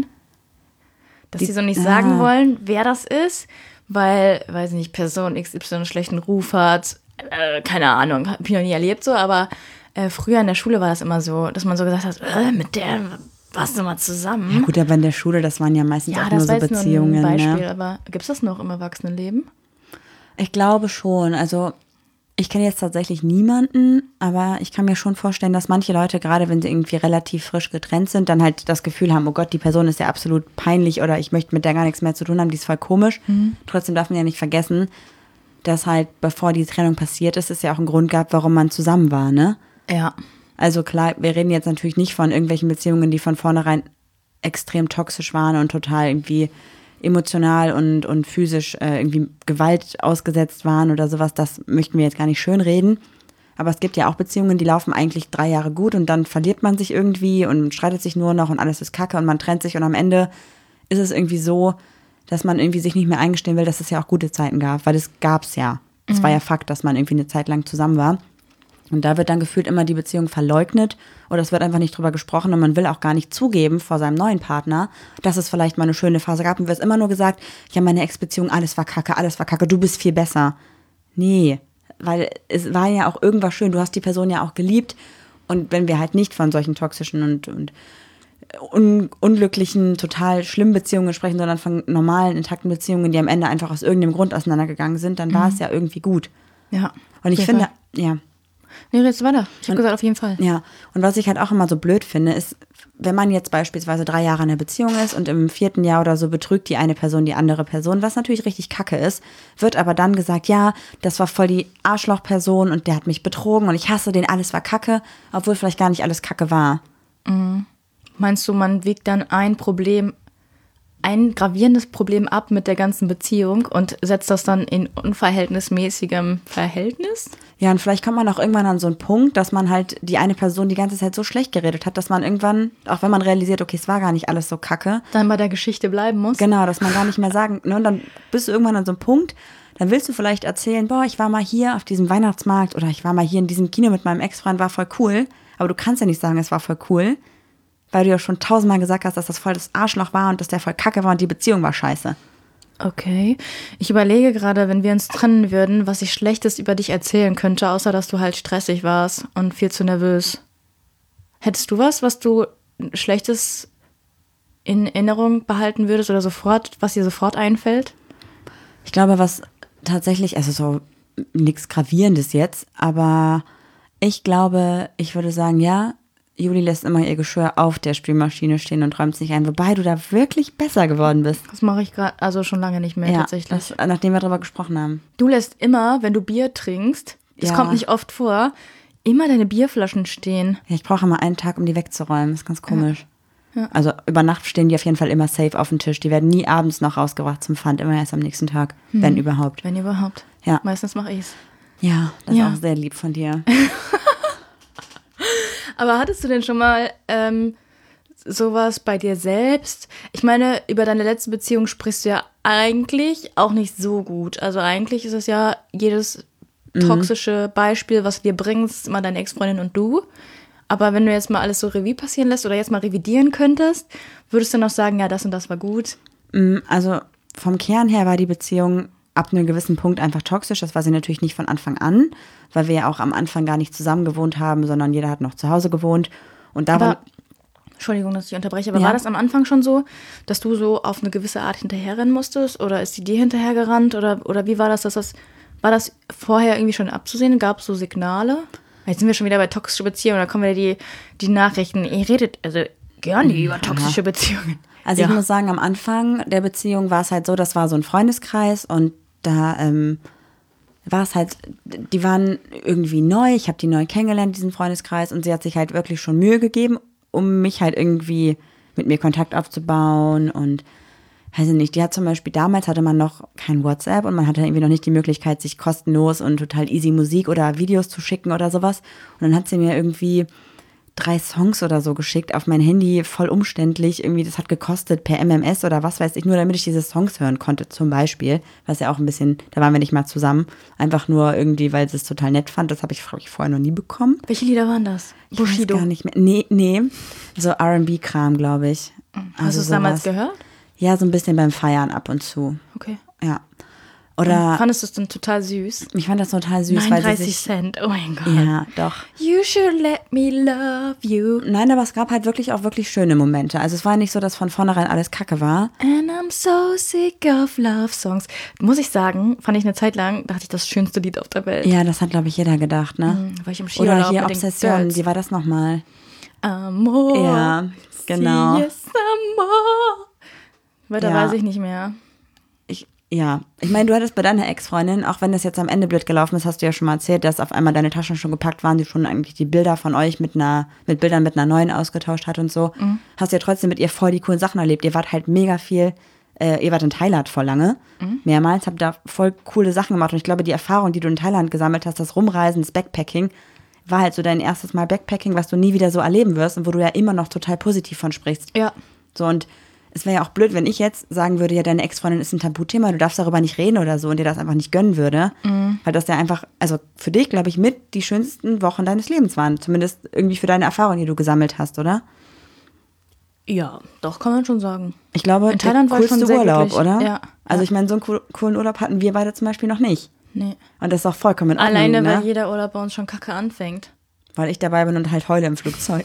[SPEAKER 2] Dass sie so nicht sagen wollen, wer das ist, weil, weiß nicht, Person XY einen schlechten Ruf hat. Keine Ahnung, hab ich noch nie erlebt so, aber früher in der Schule war das immer so, dass man so gesagt hat, mit der warst du mal zusammen.
[SPEAKER 1] Ja gut, aber in der Schule, das waren ja meistens auch nur so Beziehungen.
[SPEAKER 2] Ja, das war jetzt nur ein Beispiel,
[SPEAKER 1] ne?
[SPEAKER 2] aber gibt es das noch im Erwachsenenleben?
[SPEAKER 1] Ich glaube schon, also ich kenne jetzt tatsächlich niemanden, aber ich kann mir schon vorstellen, dass manche Leute, gerade wenn sie irgendwie relativ frisch getrennt sind, dann halt das Gefühl haben, oh Gott, die Person ist ja absolut peinlich oder ich möchte mit der gar nichts mehr zu tun haben, die ist voll komisch. Trotzdem darf man ja nicht vergessen, dass halt, bevor die Trennung passiert ist, es ja auch einen Grund gab, warum man zusammen war, ne?
[SPEAKER 2] Ja.
[SPEAKER 1] Also klar, wir reden jetzt natürlich nicht von irgendwelchen Beziehungen, die von vornherein extrem toxisch waren und total irgendwie emotional und physisch irgendwie Gewalt ausgesetzt waren oder sowas. Das möchten wir jetzt gar nicht schönreden. Aber es gibt ja auch Beziehungen, die laufen eigentlich 3 Jahre gut und dann verliert man sich irgendwie und streitet sich nur noch und alles ist kacke und man trennt sich und am Ende ist es irgendwie so, dass man irgendwie sich nicht mehr eingestehen will, dass es ja auch gute Zeiten gab, weil es gab's ja. Es war ja Fakt, dass man irgendwie eine Zeit lang zusammen war. Und da wird dann gefühlt immer die Beziehung verleugnet oder es wird einfach nicht drüber gesprochen und man will auch gar nicht zugeben vor seinem neuen Partner, dass es vielleicht mal eine schöne Phase gab und wird immer nur gesagt, ja, meine Ex-Beziehung, alles war kacke, du bist viel besser. Nee, weil es war ja auch irgendwas schön, du hast die Person ja auch geliebt und wenn wir halt nicht von solchen toxischen und unglücklichen, total schlimmen Beziehungen sprechen, sondern von normalen, intakten Beziehungen, die am Ende einfach aus irgendeinem Grund auseinandergegangen sind, dann war es ja irgendwie gut.
[SPEAKER 2] Ja.
[SPEAKER 1] Und ich finde, ja.
[SPEAKER 2] Nee, jetzt weiter. Ich habe gesagt, auf jeden Fall.
[SPEAKER 1] Ja, und was ich halt auch immer so blöd finde, ist, wenn man jetzt beispielsweise 3 Jahre in einer Beziehung ist und im 4. Jahr oder so betrügt die eine Person die andere Person, was natürlich richtig kacke ist, wird aber dann gesagt, ja, das war voll die Arschlochperson und der hat mich betrogen und ich hasse den, alles war kacke, obwohl vielleicht gar nicht alles kacke war.
[SPEAKER 2] Meinst du, man wiegt dann ein gravierendes Problem ab mit der ganzen Beziehung und setzt das dann in unverhältnismäßigem Verhältnis?
[SPEAKER 1] Ja, und vielleicht kommt man auch irgendwann an so einen Punkt, dass man halt die eine Person die ganze Zeit so schlecht geredet hat, dass man irgendwann, auch wenn man realisiert, okay, es war gar nicht alles so kacke.
[SPEAKER 2] Dann bei der Geschichte bleiben muss?
[SPEAKER 1] Genau, dass man gar nicht mehr sagen, ne, und dann bist du irgendwann an so einem Punkt, dann willst du vielleicht erzählen, boah, ich war mal hier auf diesem Weihnachtsmarkt oder ich war mal hier in diesem Kino mit meinem Ex-Freund, war voll cool. Aber du kannst ja nicht sagen, es war voll cool, weil du ja schon 1000-mal gesagt hast, dass das voll das Arschloch war und dass der voll kacke war und die Beziehung war scheiße.
[SPEAKER 2] Okay. Ich überlege gerade, wenn wir uns trennen würden, was ich Schlechtes über dich erzählen könnte, außer dass du halt stressig warst und viel zu nervös. Hättest du was du Schlechtes in Erinnerung behalten würdest oder was dir sofort einfällt?
[SPEAKER 1] Ich glaube, was tatsächlich, also so nichts Gravierendes jetzt, aber Ich glaube, ich würde sagen, ja, Juli lässt immer ihr Geschirr auf der Spülmaschine stehen und räumt es nicht ein, wobei du da wirklich besser geworden bist.
[SPEAKER 2] Das mache ich gerade, also schon lange nicht mehr tatsächlich.
[SPEAKER 1] Nachdem wir darüber gesprochen haben.
[SPEAKER 2] Du lässt immer, wenn du Bier trinkst, das kommt nicht oft vor, immer deine Bierflaschen stehen.
[SPEAKER 1] Ja, ich brauche immer einen Tag, um die wegzuräumen. Das ist ganz komisch. Ja. Also über Nacht stehen die auf jeden Fall immer safe auf dem Tisch. Die werden nie abends noch rausgebracht zum Pfand, immer erst am nächsten Tag, wenn überhaupt.
[SPEAKER 2] Wenn überhaupt.
[SPEAKER 1] Ja.
[SPEAKER 2] Meistens mache ich es.
[SPEAKER 1] Ja, das ist auch sehr lieb von dir.
[SPEAKER 2] Aber hattest du denn schon mal sowas bei dir selbst? Ich meine, über deine letzte Beziehung sprichst du ja eigentlich auch nicht so gut. Also eigentlich ist es ja jedes toxische Beispiel, was wir bringst, immer deine Ex-Freundin und du. Aber wenn du jetzt mal alles so Revue passieren lässt oder jetzt mal revidieren könntest, würdest du noch sagen, ja, das und das war gut?
[SPEAKER 1] Also vom Kern her war die Beziehung ab einem gewissen Punkt einfach toxisch. Das war sie natürlich nicht von Anfang an, weil wir ja auch am Anfang gar nicht zusammen gewohnt haben, sondern jeder hat noch zu Hause gewohnt. Und da war...
[SPEAKER 2] Entschuldigung, dass ich unterbreche, aber war das am Anfang schon so, dass du so auf eine gewisse Art hinterherrennen musstest? Oder ist sie dir hinterhergerannt? Oder wie war das? War das vorher irgendwie schon abzusehen? Gab es so Signale? Jetzt sind wir schon wieder bei toxischen Beziehungen, da kommen wieder die Nachrichten. Ihr redet also gerne über toxische Beziehungen.
[SPEAKER 1] Also ich muss sagen, am Anfang der Beziehung war es halt so, das war so ein Freundeskreis und da war es halt, die waren irgendwie neu, ich habe die neu kennengelernt, diesen Freundeskreis, und sie hat sich halt wirklich schon Mühe gegeben, um mich halt irgendwie mit mir Kontakt aufzubauen und weiß ich nicht, die hat zum Beispiel, damals hatte man noch kein WhatsApp und man hatte irgendwie noch nicht die Möglichkeit, sich kostenlos und total easy Musik oder Videos zu schicken oder sowas. Und dann hat sie mir irgendwie 3 Songs oder so geschickt auf mein Handy, voll umständlich. Irgendwie, das hat gekostet per MMS oder was weiß ich, nur damit ich diese Songs hören konnte zum Beispiel. Was ja auch ein bisschen, da waren wir nicht mal zusammen. Einfach nur irgendwie, weil sie es total nett fand. Das habe ich vorher noch nie bekommen.
[SPEAKER 2] Welche Lieder waren das?
[SPEAKER 1] Bushido? Ich weiß gar nicht mehr. Nee. So R&B-Kram, glaube ich.
[SPEAKER 2] Hast du es damals gehört?
[SPEAKER 1] Ja, so ein bisschen beim Feiern ab und zu.
[SPEAKER 2] Okay.
[SPEAKER 1] Ja. Oder
[SPEAKER 2] fandest du es dann total süß?
[SPEAKER 1] Ich fand das total süß.
[SPEAKER 2] 39 Cent, oh mein Gott.
[SPEAKER 1] Ja, doch.
[SPEAKER 2] You should let me love you.
[SPEAKER 1] Nein, aber es gab halt wirklich auch wirklich schöne Momente. Also es war nicht so, dass von vornherein alles Kacke war.
[SPEAKER 2] And I'm so sick of love songs. Muss ich sagen, fand ich eine Zeit lang, dachte ich, das schönste Lied auf der Welt.
[SPEAKER 1] Ja, das hat, glaube ich, jeder gedacht, ne?
[SPEAKER 2] War ich im Skiurlaub
[SPEAKER 1] oder hier
[SPEAKER 2] mit
[SPEAKER 1] Obsession, wie war das nochmal?
[SPEAKER 2] Amor.
[SPEAKER 1] Ja, genau.
[SPEAKER 2] Yes, Amor. Weiter weiß ich nicht mehr.
[SPEAKER 1] Ich meine, du hattest bei deiner Ex-Freundin, auch wenn das jetzt am Ende blöd gelaufen ist, hast du ja schon mal erzählt, dass auf einmal deine Taschen schon gepackt waren, die schon eigentlich die Bilder von euch mit Bildern mit einer neuen ausgetauscht hat und so. Hast du ja trotzdem mit ihr voll die coolen Sachen erlebt. Ihr wart halt mega viel, ihr wart in Thailand voll lange, mehrmals, habt da voll coole Sachen gemacht. Und ich glaube, die Erfahrung, die du in Thailand gesammelt hast, das Rumreisen, das Backpacking, war halt so dein erstes Mal Backpacking, was du nie wieder so erleben wirst und wo du ja immer noch total positiv von sprichst.
[SPEAKER 2] Ja.
[SPEAKER 1] So, und es wäre ja auch blöd, wenn ich jetzt sagen würde, ja, deine Ex-Freundin ist ein Tabuthema, du darfst darüber nicht reden oder so und dir das einfach nicht gönnen würde. Weil das ja einfach, also für dich, glaube ich, mit die schönsten Wochen deines Lebens waren. Zumindest irgendwie für deine Erfahrungen, die du gesammelt hast, oder?
[SPEAKER 2] Ja, doch, kann man schon sagen.
[SPEAKER 1] Ich glaube,
[SPEAKER 2] in Thailand
[SPEAKER 1] der coolste
[SPEAKER 2] war schon sehr
[SPEAKER 1] Urlaub,
[SPEAKER 2] glücklich.
[SPEAKER 1] oder?
[SPEAKER 2] Ja.
[SPEAKER 1] Also ich meine, so einen coolen Urlaub hatten wir beide zum Beispiel noch nicht.
[SPEAKER 2] Nee.
[SPEAKER 1] Und das ist auch vollkommen in Ordnung,
[SPEAKER 2] Alleine,
[SPEAKER 1] ne?
[SPEAKER 2] weil jeder Urlaub bei uns schon kacke anfängt.
[SPEAKER 1] Weil ich dabei bin und halt heule im Flugzeug.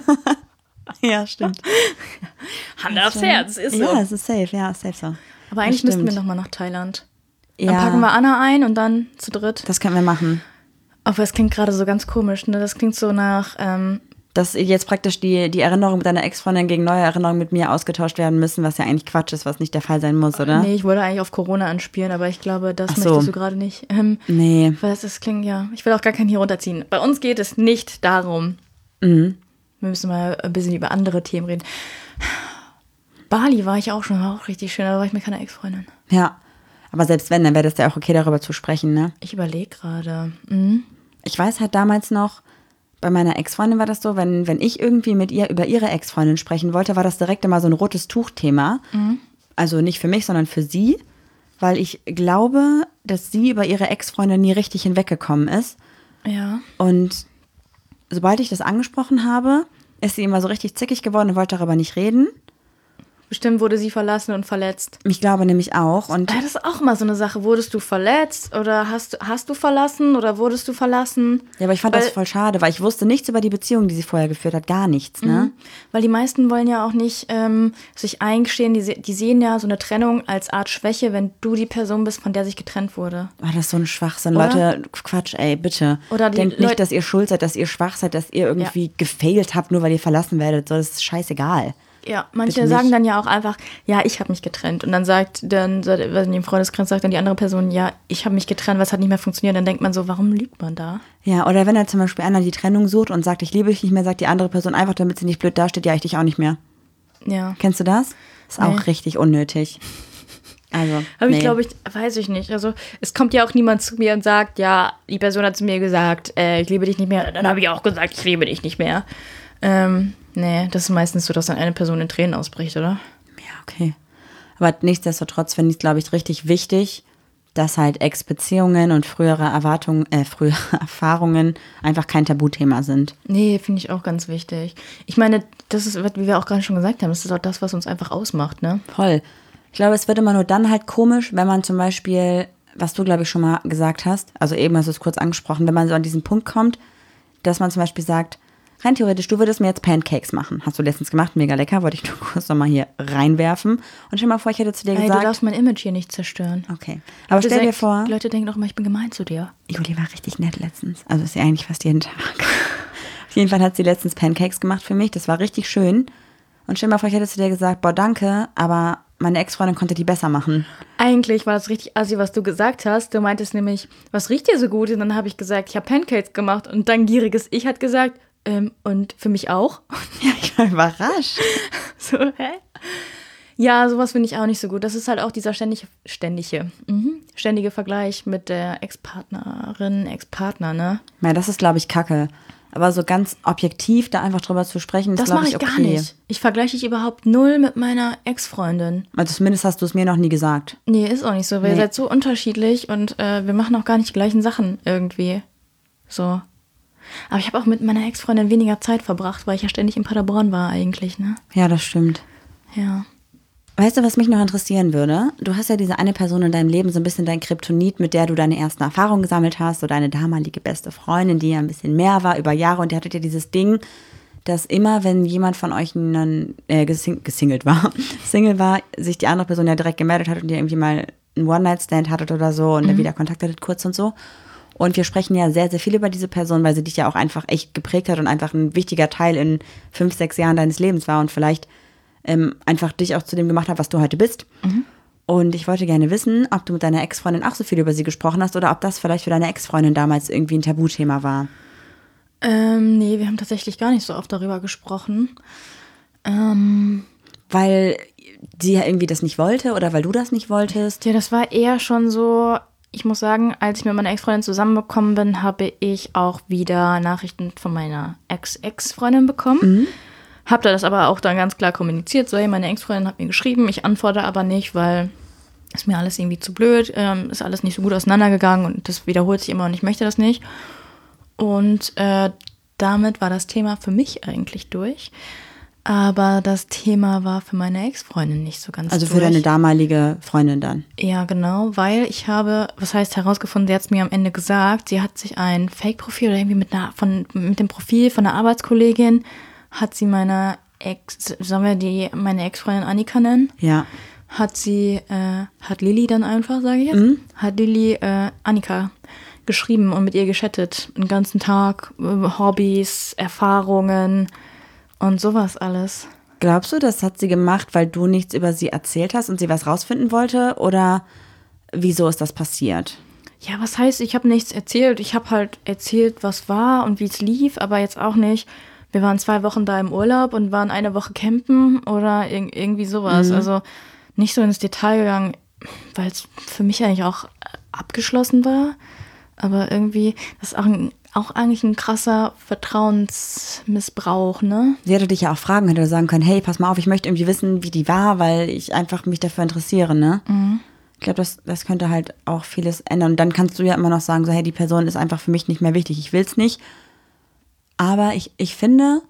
[SPEAKER 1] Ja, stimmt.
[SPEAKER 2] Hand aufs Herz, ist so.
[SPEAKER 1] Ja, es ist safe, so.
[SPEAKER 2] Aber eigentlich müssten wir nochmal nach Thailand.
[SPEAKER 1] Ja.
[SPEAKER 2] Dann packen wir Anna ein und dann zu dritt.
[SPEAKER 1] Das können wir machen.
[SPEAKER 2] Aber es klingt gerade so ganz komisch, ne? Das klingt so nach,
[SPEAKER 1] dass jetzt praktisch die Erinnerungen mit deiner Ex-Freundin gegen neue Erinnerungen mit mir ausgetauscht werden müssen, was ja eigentlich Quatsch ist, was nicht der Fall sein muss, oder?
[SPEAKER 2] Nee, ich wollte eigentlich auf Corona anspielen, aber ich glaube, das
[SPEAKER 1] Ach so.
[SPEAKER 2] möchtest du gerade nicht.
[SPEAKER 1] Nee.
[SPEAKER 2] Weil das klingt, ja, ich will auch gar keinen hier runterziehen. Bei uns geht es nicht darum. Wir müssen mal ein bisschen über andere Themen reden. Bali war ich auch schon, war auch richtig schön, da war ich mit keiner Ex-Freundin.
[SPEAKER 1] Ja, aber selbst wenn, dann wäre das ja auch okay, darüber zu sprechen, ne?
[SPEAKER 2] Ich überlege gerade.
[SPEAKER 1] Ich weiß halt damals noch, bei meiner Ex-Freundin war das so, wenn ich irgendwie mit ihr über ihre Ex-Freundin sprechen wollte, war das direkt immer so ein rotes Tuch-Thema. Also nicht für mich, sondern für sie, weil ich glaube, dass sie über ihre Ex-Freundin nie richtig hinweggekommen ist.
[SPEAKER 2] Ja.
[SPEAKER 1] Und sobald ich das angesprochen habe, ist sie immer so richtig zickig geworden und wollte darüber nicht reden.
[SPEAKER 2] Bestimmt wurde sie verlassen und verletzt.
[SPEAKER 1] Ich glaube nämlich auch. Und
[SPEAKER 2] Das ist auch mal so eine Sache. Wurdest du verletzt oder hast du verlassen oder wurdest du verlassen?
[SPEAKER 1] ja, aber ich fand das voll schade, weil ich wusste nichts über die Beziehung, die sie vorher geführt hat. Gar nichts, ne?
[SPEAKER 2] Weil die meisten wollen ja auch nicht sich eingestehen, die sehen ja so eine Trennung als Art Schwäche, wenn du die Person bist, von der sich getrennt wurde.
[SPEAKER 1] Oh, das ist so ein Schwachsinn.
[SPEAKER 2] Oder?
[SPEAKER 1] Leute, Quatsch, ey, bitte.
[SPEAKER 2] Oder die
[SPEAKER 1] Denkt
[SPEAKER 2] Leut-
[SPEAKER 1] nicht, dass ihr schuld seid, dass ihr schwach seid, dass ihr irgendwie gefailt habt, nur weil ihr verlassen werdet. So, das ist scheißegal.
[SPEAKER 2] Ja, manche
[SPEAKER 1] Bitte
[SPEAKER 2] sagen
[SPEAKER 1] nicht.
[SPEAKER 2] dann ja auch einfach, ja, ich habe mich getrennt. Und dann sagt dann, weiß nicht, im Freundeskreis sagt dann die andere Person, ja, ich habe mich getrennt, weil es hat nicht mehr funktioniert. Dann denkt man so, warum lügt man da?
[SPEAKER 1] Ja, oder wenn er zum Beispiel einer die Trennung sucht und sagt, ich liebe dich nicht mehr, sagt die andere Person einfach, damit sie nicht blöd dasteht, ja, ich dich auch nicht mehr.
[SPEAKER 2] Ja.
[SPEAKER 1] Kennst du das? Ist auch richtig unnötig. Also,
[SPEAKER 2] Aber
[SPEAKER 1] nee.
[SPEAKER 2] ich glaube, weiß ich nicht. Also es kommt ja auch niemand zu mir und sagt, ja, die Person hat zu mir gesagt, ich liebe dich nicht mehr. Dann habe ich auch gesagt, ich liebe dich nicht mehr. Nee, das ist meistens so, dass dann eine Person in Tränen ausbricht, oder?
[SPEAKER 1] Ja, okay. Aber nichtsdestotrotz finde ich es, glaube ich, richtig wichtig, dass halt Ex-Beziehungen und frühere Erfahrungen einfach kein Tabuthema sind.
[SPEAKER 2] Nee, finde ich auch ganz wichtig. Ich meine, das ist, wie wir auch gerade schon gesagt haben, das ist auch das, was uns einfach ausmacht, ne?
[SPEAKER 1] Voll. Ich glaube, es wird immer nur dann halt komisch, wenn man zum Beispiel, was du, glaube ich, schon mal gesagt hast, also eben hast du es kurz angesprochen, wenn man so an diesen Punkt kommt, dass man zum Beispiel sagt, rein theoretisch, du würdest mir jetzt Pancakes machen. Hast du letztens gemacht, mega lecker, wollte ich nur kurz nochmal hier reinwerfen. Und stell dir mal vor, ich hätte zu dir
[SPEAKER 2] Ey, du
[SPEAKER 1] gesagt...
[SPEAKER 2] darfst mein Image hier nicht zerstören.
[SPEAKER 1] Okay, aber stell dir vor...
[SPEAKER 2] Die Leute denken auch immer, ich bin gemein zu dir.
[SPEAKER 1] Juli war richtig nett letztens. Also ist sie eigentlich fast jeden Tag. Auf jeden Fall hat sie letztens Pancakes gemacht für mich. Das war richtig schön. Und stell dir mal vor, ich hätte zu dir gesagt, boah, danke, aber meine Ex-Freundin konnte die besser machen.
[SPEAKER 2] Eigentlich war das richtig assi, was du gesagt hast. Du meintest nämlich, was riecht dir so gut? Und dann habe ich gesagt, ich habe Pancakes gemacht. Und dein gieriges Ich hat gesagt, und für mich auch.
[SPEAKER 1] Ja, ich war überrascht.
[SPEAKER 2] So, hä? Ja, sowas finde ich auch nicht so gut. Das ist halt auch dieser ständige Vergleich mit der Ex-Partnerin, Ex-Partner, ne?
[SPEAKER 1] Ja, das ist, glaube ich, kacke. Aber so ganz objektiv da einfach drüber zu sprechen, ist,
[SPEAKER 2] Das
[SPEAKER 1] glaube
[SPEAKER 2] mache
[SPEAKER 1] ich,
[SPEAKER 2] ich
[SPEAKER 1] okay.
[SPEAKER 2] gar nicht. Ich vergleiche dich überhaupt null mit meiner Ex-Freundin.
[SPEAKER 1] Also zumindest hast du es mir noch nie gesagt.
[SPEAKER 2] Nee, ist auch nicht so. Weil ihr seid so unterschiedlich und wir machen auch gar nicht die gleichen Sachen irgendwie. So. Aber ich habe auch mit meiner Ex-Freundin weniger Zeit verbracht, weil ich ja ständig in Paderborn war eigentlich, ne?
[SPEAKER 1] Ja, das stimmt.
[SPEAKER 2] Ja.
[SPEAKER 1] Weißt du, was mich noch interessieren würde? Du hast ja diese eine Person in deinem Leben, so ein bisschen dein Kryptonit, mit der du deine ersten Erfahrungen gesammelt hast, so deine damalige beste Freundin, die ja ein bisschen mehr war über Jahre, und ihr hattet ja dieses Ding, dass immer, wenn jemand von euch Single war, sich die andere Person ja direkt gemeldet hat und ihr irgendwie mal einen One-Night-Stand hattet oder so und dann wieder Kontakt hattet kurz und so. Und wir sprechen ja sehr, sehr viel über diese Person, weil sie dich ja auch einfach echt geprägt hat und einfach ein wichtiger Teil in 5, 6 Jahren deines Lebens war und vielleicht einfach dich auch zu dem gemacht hat, was du heute bist. Und ich wollte gerne wissen, ob du mit deiner Ex-Freundin auch so viel über sie gesprochen hast oder ob das vielleicht für deine Ex-Freundin damals irgendwie ein Tabuthema war.
[SPEAKER 2] Nee, wir haben tatsächlich gar nicht so oft darüber gesprochen.
[SPEAKER 1] Weil sie ja irgendwie das nicht wollte oder weil du das nicht wolltest?
[SPEAKER 2] Ja, das war eher schon so, ich muss sagen, als ich mit meiner Ex-Freundin zusammengekommen bin, habe ich auch wieder Nachrichten von meiner Ex-Freundin bekommen. Hab da das aber auch dann ganz klar kommuniziert. So, hey, meine Ex-Freundin hat mir geschrieben, ich antworte aber nicht, weil ist mir alles irgendwie zu blöd, ist alles nicht so gut auseinandergegangen und das wiederholt sich immer und ich möchte das nicht. Und damit war das Thema für mich eigentlich durch. Aber das Thema war für meine Ex-Freundin nicht so ganz
[SPEAKER 1] Also
[SPEAKER 2] durch.
[SPEAKER 1] für deine damalige Freundin dann?
[SPEAKER 2] Ja, genau, weil ich habe, was heißt herausgefunden, sie hat es mir am Ende gesagt, sie hat sich ein Fake-Profil oder irgendwie mit dem Profil von einer Arbeitskollegin, hat sie meine meine Ex-Freundin Annika nennen?
[SPEAKER 1] Ja.
[SPEAKER 2] Hat Lilly dann einfach, sage ich jetzt, hat Lilly Annika geschrieben und mit ihr geschattet. Den ganzen Tag, Hobbys, Erfahrungen und sowas alles.
[SPEAKER 1] Glaubst du, das hat sie gemacht, weil du nichts über sie erzählt hast und sie was rausfinden wollte? Oder wieso ist das passiert?
[SPEAKER 2] Ja, was heißt, ich habe nichts erzählt. Ich habe halt erzählt, was war und wie es lief, aber jetzt auch nicht. Wir waren 2 Wochen da im Urlaub und waren 1 Woche campen oder irgendwie sowas. Also nicht so ins Detail gegangen, weil es für mich eigentlich auch abgeschlossen war. Aber irgendwie, das ist auch eigentlich ein krasser Vertrauensmissbrauch, ne?
[SPEAKER 1] Sie hätte dich ja auch fragen können oder sagen können, hey, pass mal auf, ich möchte irgendwie wissen, wie die war, weil ich einfach mich dafür interessiere, ne? Ich glaube, das könnte halt auch vieles ändern. Und dann kannst du ja immer noch sagen, so, hey, die Person ist einfach für mich nicht mehr wichtig, ich will es nicht. Aber ich finde,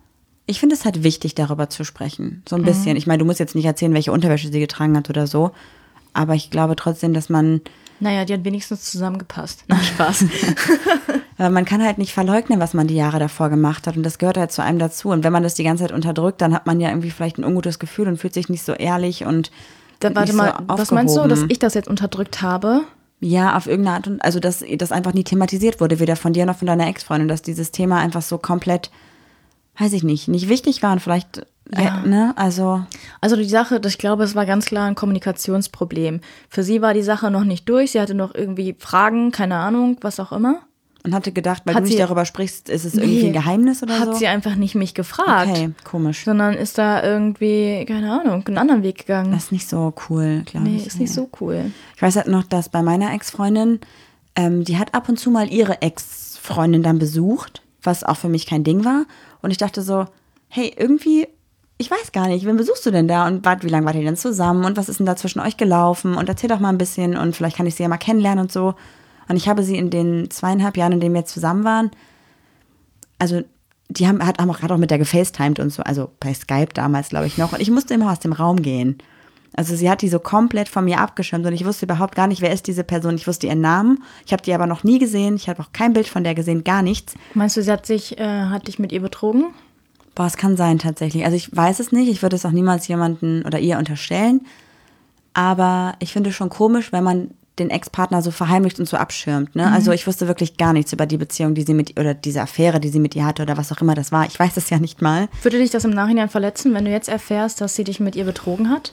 [SPEAKER 1] Ich finde es halt wichtig, darüber zu sprechen. So ein bisschen. Ich meine, du musst jetzt nicht erzählen, welche Unterwäsche sie getragen hat oder so. Aber ich glaube trotzdem, dass man...
[SPEAKER 2] Naja, die hat wenigstens zusammengepasst. Na, Spaß.
[SPEAKER 1] Man kann halt nicht verleugnen, was man die Jahre davor gemacht hat. Und das gehört halt zu einem dazu. Und wenn man das die ganze Zeit unterdrückt, dann hat man ja irgendwie vielleicht ein ungutes Gefühl und fühlt sich nicht so ehrlich und
[SPEAKER 2] Warte
[SPEAKER 1] nicht
[SPEAKER 2] mal,
[SPEAKER 1] so
[SPEAKER 2] was meinst du, dass
[SPEAKER 1] aufgehoben.
[SPEAKER 2] ich das jetzt unterdrückt habe?
[SPEAKER 1] Ja, auf irgendeine Art und also dass das einfach nie thematisiert wurde, weder von dir noch von deiner Ex-Freundin, dass dieses Thema einfach so komplett, weiß ich nicht wichtig war und vielleicht,
[SPEAKER 2] Ja.
[SPEAKER 1] ne, also
[SPEAKER 2] Also die Sache, ich glaube, es war ganz klar ein Kommunikationsproblem. Für sie war die Sache noch nicht durch. Sie hatte noch irgendwie Fragen, keine Ahnung, was auch immer.
[SPEAKER 1] und hatte gedacht, weil
[SPEAKER 2] Hat
[SPEAKER 1] du nicht
[SPEAKER 2] sie-
[SPEAKER 1] darüber sprichst, ist es irgendwie ein Geheimnis oder
[SPEAKER 2] hat
[SPEAKER 1] so?
[SPEAKER 2] sie einfach nicht mich gefragt.
[SPEAKER 1] Okay, komisch.
[SPEAKER 2] Sondern ist da irgendwie, keine Ahnung, einen anderen Weg gegangen.
[SPEAKER 1] Das ist nicht so cool, glaube
[SPEAKER 2] Nee,
[SPEAKER 1] ich.
[SPEAKER 2] ist nicht so cool.
[SPEAKER 1] Ich weiß halt noch, dass bei meiner Ex-Freundin, die hat ab und zu mal ihre Ex-Freundin dann besucht, was auch für mich kein Ding war. Und ich dachte so, hey, irgendwie, ich weiß gar nicht, wen besuchst du denn da? Und wie lange wart ihr denn zusammen? Und was ist denn da zwischen euch gelaufen? Und erzähl doch mal ein bisschen und vielleicht kann ich sie ja mal kennenlernen und so. Und ich habe sie in den 2,5 Jahren, in denen wir jetzt zusammen waren, also die haben auch mit der gefacetimed und so, also bei Skype damals, glaube ich, noch. Und ich musste immer aus dem Raum gehen. Also sie hat die so komplett von mir abgeschirmt und ich wusste überhaupt gar nicht, wer ist diese Person. Ich wusste ihren Namen. Ich habe die aber noch nie gesehen. Ich habe auch kein Bild von der gesehen, gar nichts.
[SPEAKER 2] Meinst du, sie hat dich mit ihr betrogen?
[SPEAKER 1] Boah, es kann sein tatsächlich. Also ich weiß es nicht. Ich würde es auch niemals jemanden oder ihr unterstellen. Aber ich finde es schon komisch, wenn man den Ex-Partner so verheimlicht und so abschirmt. Ne? Also ich wusste wirklich gar nichts über die Beziehung, die sie oder diese Affäre, die sie mit ihr hatte oder was auch immer das war. Ich weiß es ja nicht mal.
[SPEAKER 2] Würde dich das im Nachhinein verletzen, wenn du jetzt erfährst, dass sie dich mit ihr betrogen hat?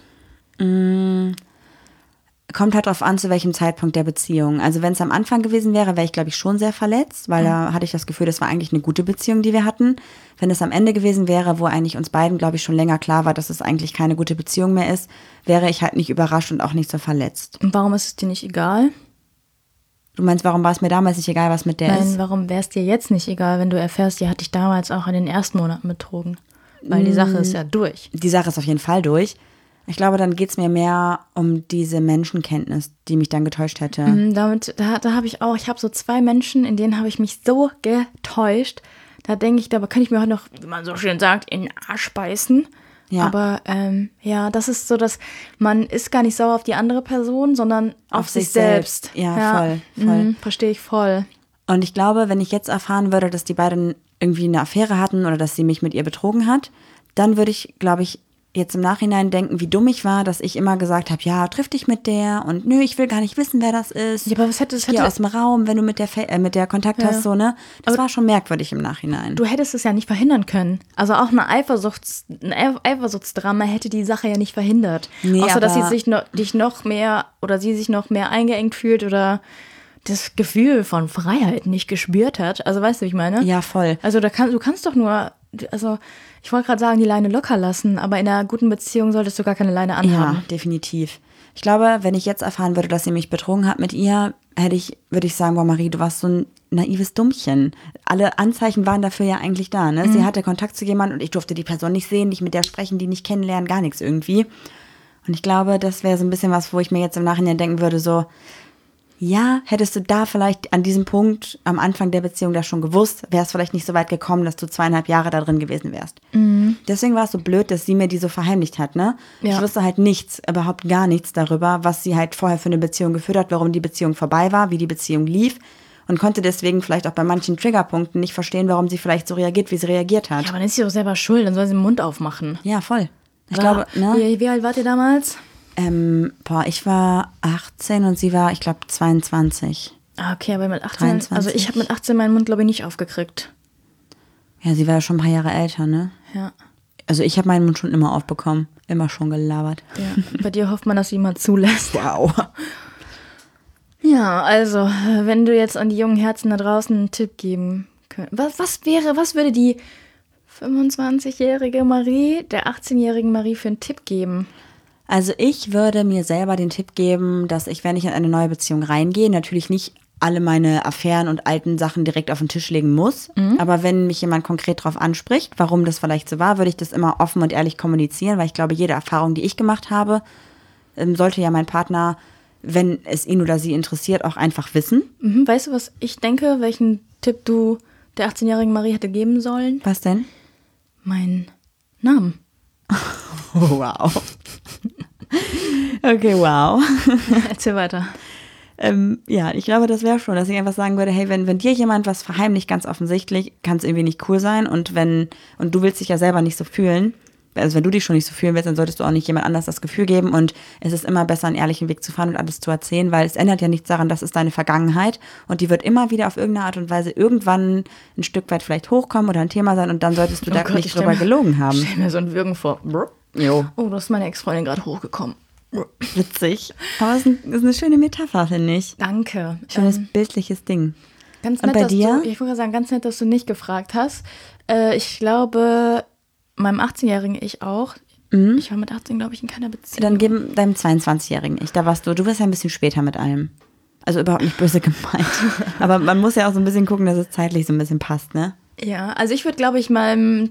[SPEAKER 1] Kommt halt drauf an, zu welchem Zeitpunkt der Beziehung. Also wenn es am Anfang gewesen wäre, wäre ich, glaube ich, schon sehr verletzt, weil da hatte ich das Gefühl, das war eigentlich eine gute Beziehung, die wir hatten. Wenn es am Ende gewesen wäre, wo eigentlich uns beiden, glaube ich, schon länger klar war, dass es eigentlich keine gute Beziehung mehr ist, wäre ich halt nicht überrascht und auch nicht so verletzt.
[SPEAKER 2] Und warum ist es dir nicht egal?
[SPEAKER 1] Du meinst, warum war es mir damals nicht egal, was mit der
[SPEAKER 2] Nein,
[SPEAKER 1] ist?
[SPEAKER 2] warum wäre es dir jetzt nicht egal, wenn du erfährst, die hat dich damals auch in den ersten Monaten betrogen? Weil die Sache ist ja durch.
[SPEAKER 1] Die Sache ist auf jeden Fall durch. Ich glaube, dann geht es mir mehr um diese Menschenkenntnis, die mich dann getäuscht hätte.
[SPEAKER 2] Da habe ich habe so 2 Menschen, in denen habe ich mich so getäuscht. Da denke ich, da kann ich mir heute noch, wie man so schön sagt, in den Arsch beißen.
[SPEAKER 1] Ja.
[SPEAKER 2] Aber ja, das ist so, dass man ist gar nicht sauer auf die andere Person, sondern auf sich selbst.
[SPEAKER 1] Ja, voll.
[SPEAKER 2] Verstehe ich voll.
[SPEAKER 1] Und ich glaube, wenn ich jetzt erfahren würde, dass die beiden irgendwie eine Affäre hatten oder dass sie mich mit ihr betrogen hat, dann würde ich, glaube ich, jetzt im Nachhinein denken, wie dumm ich war, dass ich immer gesagt habe, ja, triff dich mit der und nö, ich will gar nicht wissen, wer das ist.
[SPEAKER 2] Ja, aber was hätte
[SPEAKER 1] Geh aus dem Raum, wenn du mit der Kontakt hast, so, ne? Das war schon merkwürdig im Nachhinein.
[SPEAKER 2] Du hättest es ja nicht verhindern können. Also auch ein Eifersuchtsdrama hätte die Sache ja nicht verhindert.
[SPEAKER 1] Nee,
[SPEAKER 2] Außer, dass
[SPEAKER 1] aber-
[SPEAKER 2] sie sich noch mehr eingeengt fühlt oder das Gefühl von Freiheit nicht gespürt hat. Also weißt du, wie ich meine?
[SPEAKER 1] Ja, voll.
[SPEAKER 2] Also du kannst doch nur, also ich wollte gerade sagen, die Leine locker lassen, aber in einer guten Beziehung solltest du gar keine Leine anhaben.
[SPEAKER 1] Ja, definitiv. Ich glaube, wenn ich jetzt erfahren würde, dass sie mich betrogen hat mit ihr, würde ich sagen, boah, Marie, du warst so ein naives Dummchen. Alle Anzeichen waren dafür ja eigentlich da, ne? Sie hatte Kontakt zu jemandem und ich durfte die Person nicht sehen, nicht mit der sprechen, die nicht kennenlernen, gar nichts irgendwie. Und ich glaube, das wäre so ein bisschen was, wo ich mir jetzt im Nachhinein denken würde, so, ja, hättest du da vielleicht an diesem Punkt am Anfang der Beziehung das schon gewusst, wärst vielleicht nicht so weit gekommen, dass du 2,5 Jahre da drin gewesen wärst. Deswegen war es so blöd, dass sie mir die so verheimlicht hat, ne?
[SPEAKER 2] Ja.
[SPEAKER 1] Ich wusste halt nichts, überhaupt gar nichts darüber, was sie halt vorher für eine Beziehung geführt hat, warum die Beziehung vorbei war, wie die Beziehung lief und konnte deswegen vielleicht auch bei manchen Triggerpunkten nicht verstehen, warum sie vielleicht so reagiert, wie sie reagiert hat.
[SPEAKER 2] Ja, aber dann ist sie doch selber schuld, dann soll sie den Mund aufmachen.
[SPEAKER 1] Ja, voll. Ich glaube, ne?
[SPEAKER 2] Wie alt wart ihr damals?
[SPEAKER 1] Ich war 18 und sie war, ich glaube, 22.
[SPEAKER 2] Ah, okay, aber mit 18,
[SPEAKER 1] 23.
[SPEAKER 2] also ich habe mit 18 meinen Mund, glaube ich, nicht aufgekriegt.
[SPEAKER 1] Ja, sie war ja schon ein paar Jahre älter, ne?
[SPEAKER 2] Ja.
[SPEAKER 1] Also ich habe meinen Mund schon immer aufbekommen. Immer schon gelabert.
[SPEAKER 2] Ja, bei dir hofft man, dass sie jemand zulässt.
[SPEAKER 1] Wow.
[SPEAKER 2] Ja, also, wenn du jetzt an die jungen Herzen da draußen einen Tipp geben könntest. Was würde die 25-jährige Marie, der 18-jährigen Marie für einen Tipp geben?
[SPEAKER 1] Also ich würde mir selber den Tipp geben, dass ich, wenn ich in eine neue Beziehung reingehe, natürlich nicht alle meine Affären und alten Sachen direkt auf den Tisch legen muss. Aber wenn mich jemand konkret darauf anspricht, warum das vielleicht so war, würde ich das immer offen und ehrlich kommunizieren, weil ich glaube, jede Erfahrung, die ich gemacht habe, sollte ja mein Partner, wenn es ihn oder sie interessiert, auch einfach wissen.
[SPEAKER 2] Weißt du, was ich denke, welchen Tipp du der 18-jährigen Marie hätte geben sollen?
[SPEAKER 1] Was denn?
[SPEAKER 2] meinen Namen.
[SPEAKER 1] Oh, wow. Okay, wow.
[SPEAKER 2] Erzähl weiter.
[SPEAKER 1] Ja, ich glaube, das wäre schon, dass ich einfach sagen würde, hey, wenn dir jemand was verheimlicht, ganz offensichtlich, kann es irgendwie nicht cool sein und du willst dich ja selber nicht so fühlen, also wenn du dich schon nicht so fühlen willst, dann solltest du auch nicht jemand anders das Gefühl geben und es ist immer besser, einen ehrlichen Weg zu fahren und alles zu erzählen, weil es ändert ja nichts daran, das ist deine Vergangenheit und die wird immer wieder auf irgendeine Art und Weise irgendwann ein Stück weit vielleicht hochkommen oder ein Thema sein und dann solltest du da
[SPEAKER 2] Gott,
[SPEAKER 1] nicht drüber gelogen haben.
[SPEAKER 2] Stell mir so ein Würgen vor.
[SPEAKER 1] Jo.
[SPEAKER 2] Oh, da ist meine Ex-Freundin gerade hochgekommen.
[SPEAKER 1] Witzig. Aber es ist eine schöne Metapher, finde ich.
[SPEAKER 2] Danke.
[SPEAKER 1] Schönes bildliches Ding.
[SPEAKER 2] Ganz
[SPEAKER 1] Und
[SPEAKER 2] nett,
[SPEAKER 1] bei
[SPEAKER 2] dass
[SPEAKER 1] dir?
[SPEAKER 2] ich wollte sagen, ganz nett, dass du nicht gefragt hast. Ich glaube, meinem 18-jährigen Ich auch. Ich war mit 18, glaube ich, in keiner Beziehung.
[SPEAKER 1] Dann geben deinem 22-jährigen Ich, da warst du warst ja ein bisschen später mit allem. Also überhaupt nicht böse gemeint. Aber man muss ja auch so ein bisschen gucken, dass es zeitlich so ein bisschen passt, ne?
[SPEAKER 2] Ja, also ich würde, glaube ich, meinem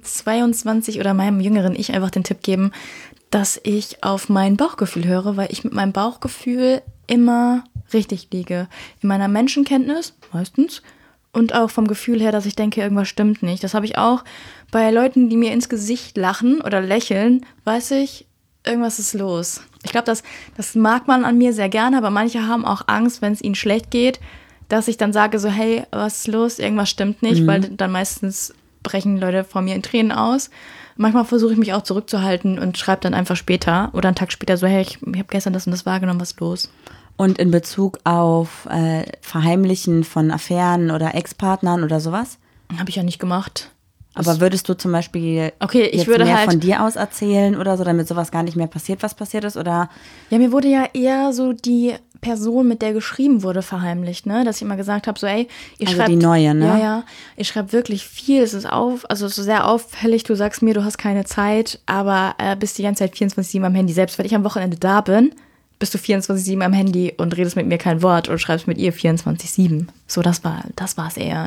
[SPEAKER 2] 22 oder meinem jüngeren Ich einfach den Tipp geben, dass ich auf mein Bauchgefühl höre, weil ich mit meinem Bauchgefühl immer richtig liege. In meiner Menschenkenntnis, meistens, und auch vom Gefühl her, dass ich denke, irgendwas stimmt nicht. Das habe ich auch bei Leuten, die mir ins Gesicht lachen oder lächeln, weiß ich, irgendwas ist los. Ich glaube, das mag man an mir sehr gerne, aber manche haben auch Angst, wenn es ihnen schlecht geht, dass ich dann sage so, hey, was ist los? Irgendwas stimmt nicht, weil dann meistens brechen Leute vor mir in Tränen aus. Manchmal versuche ich mich auch zurückzuhalten und schreibe dann einfach später oder einen Tag später so, hey, ich habe gestern das und das wahrgenommen, was ist los?
[SPEAKER 1] Und in Bezug auf Verheimlichen von Affären oder Ex-Partnern oder sowas?
[SPEAKER 2] Habe ich ja nicht gemacht.
[SPEAKER 1] Aber würdest du zum Beispiel
[SPEAKER 2] Okay, ich
[SPEAKER 1] jetzt
[SPEAKER 2] würde
[SPEAKER 1] mehr
[SPEAKER 2] halt
[SPEAKER 1] von dir aus erzählen oder so, damit sowas gar nicht mehr passiert, was passiert ist? Oder?
[SPEAKER 2] Ja, mir wurde ja eher so die Person, mit der geschrieben wurde, verheimlicht, ne? Dass ich immer gesagt habe, so, ey, ihr
[SPEAKER 1] Also
[SPEAKER 2] schreibt...
[SPEAKER 1] die neue, ne?
[SPEAKER 2] Ja, ihr schreibt wirklich viel, es ist also es ist sehr auffällig, du sagst mir, du hast keine Zeit, aber bist die ganze Zeit 24/7 am Handy. Selbst wenn ich am Wochenende da bin, bist du 24/7 am Handy und redest mit mir kein Wort und schreibst mit ihr 24/7. So, das war es eher,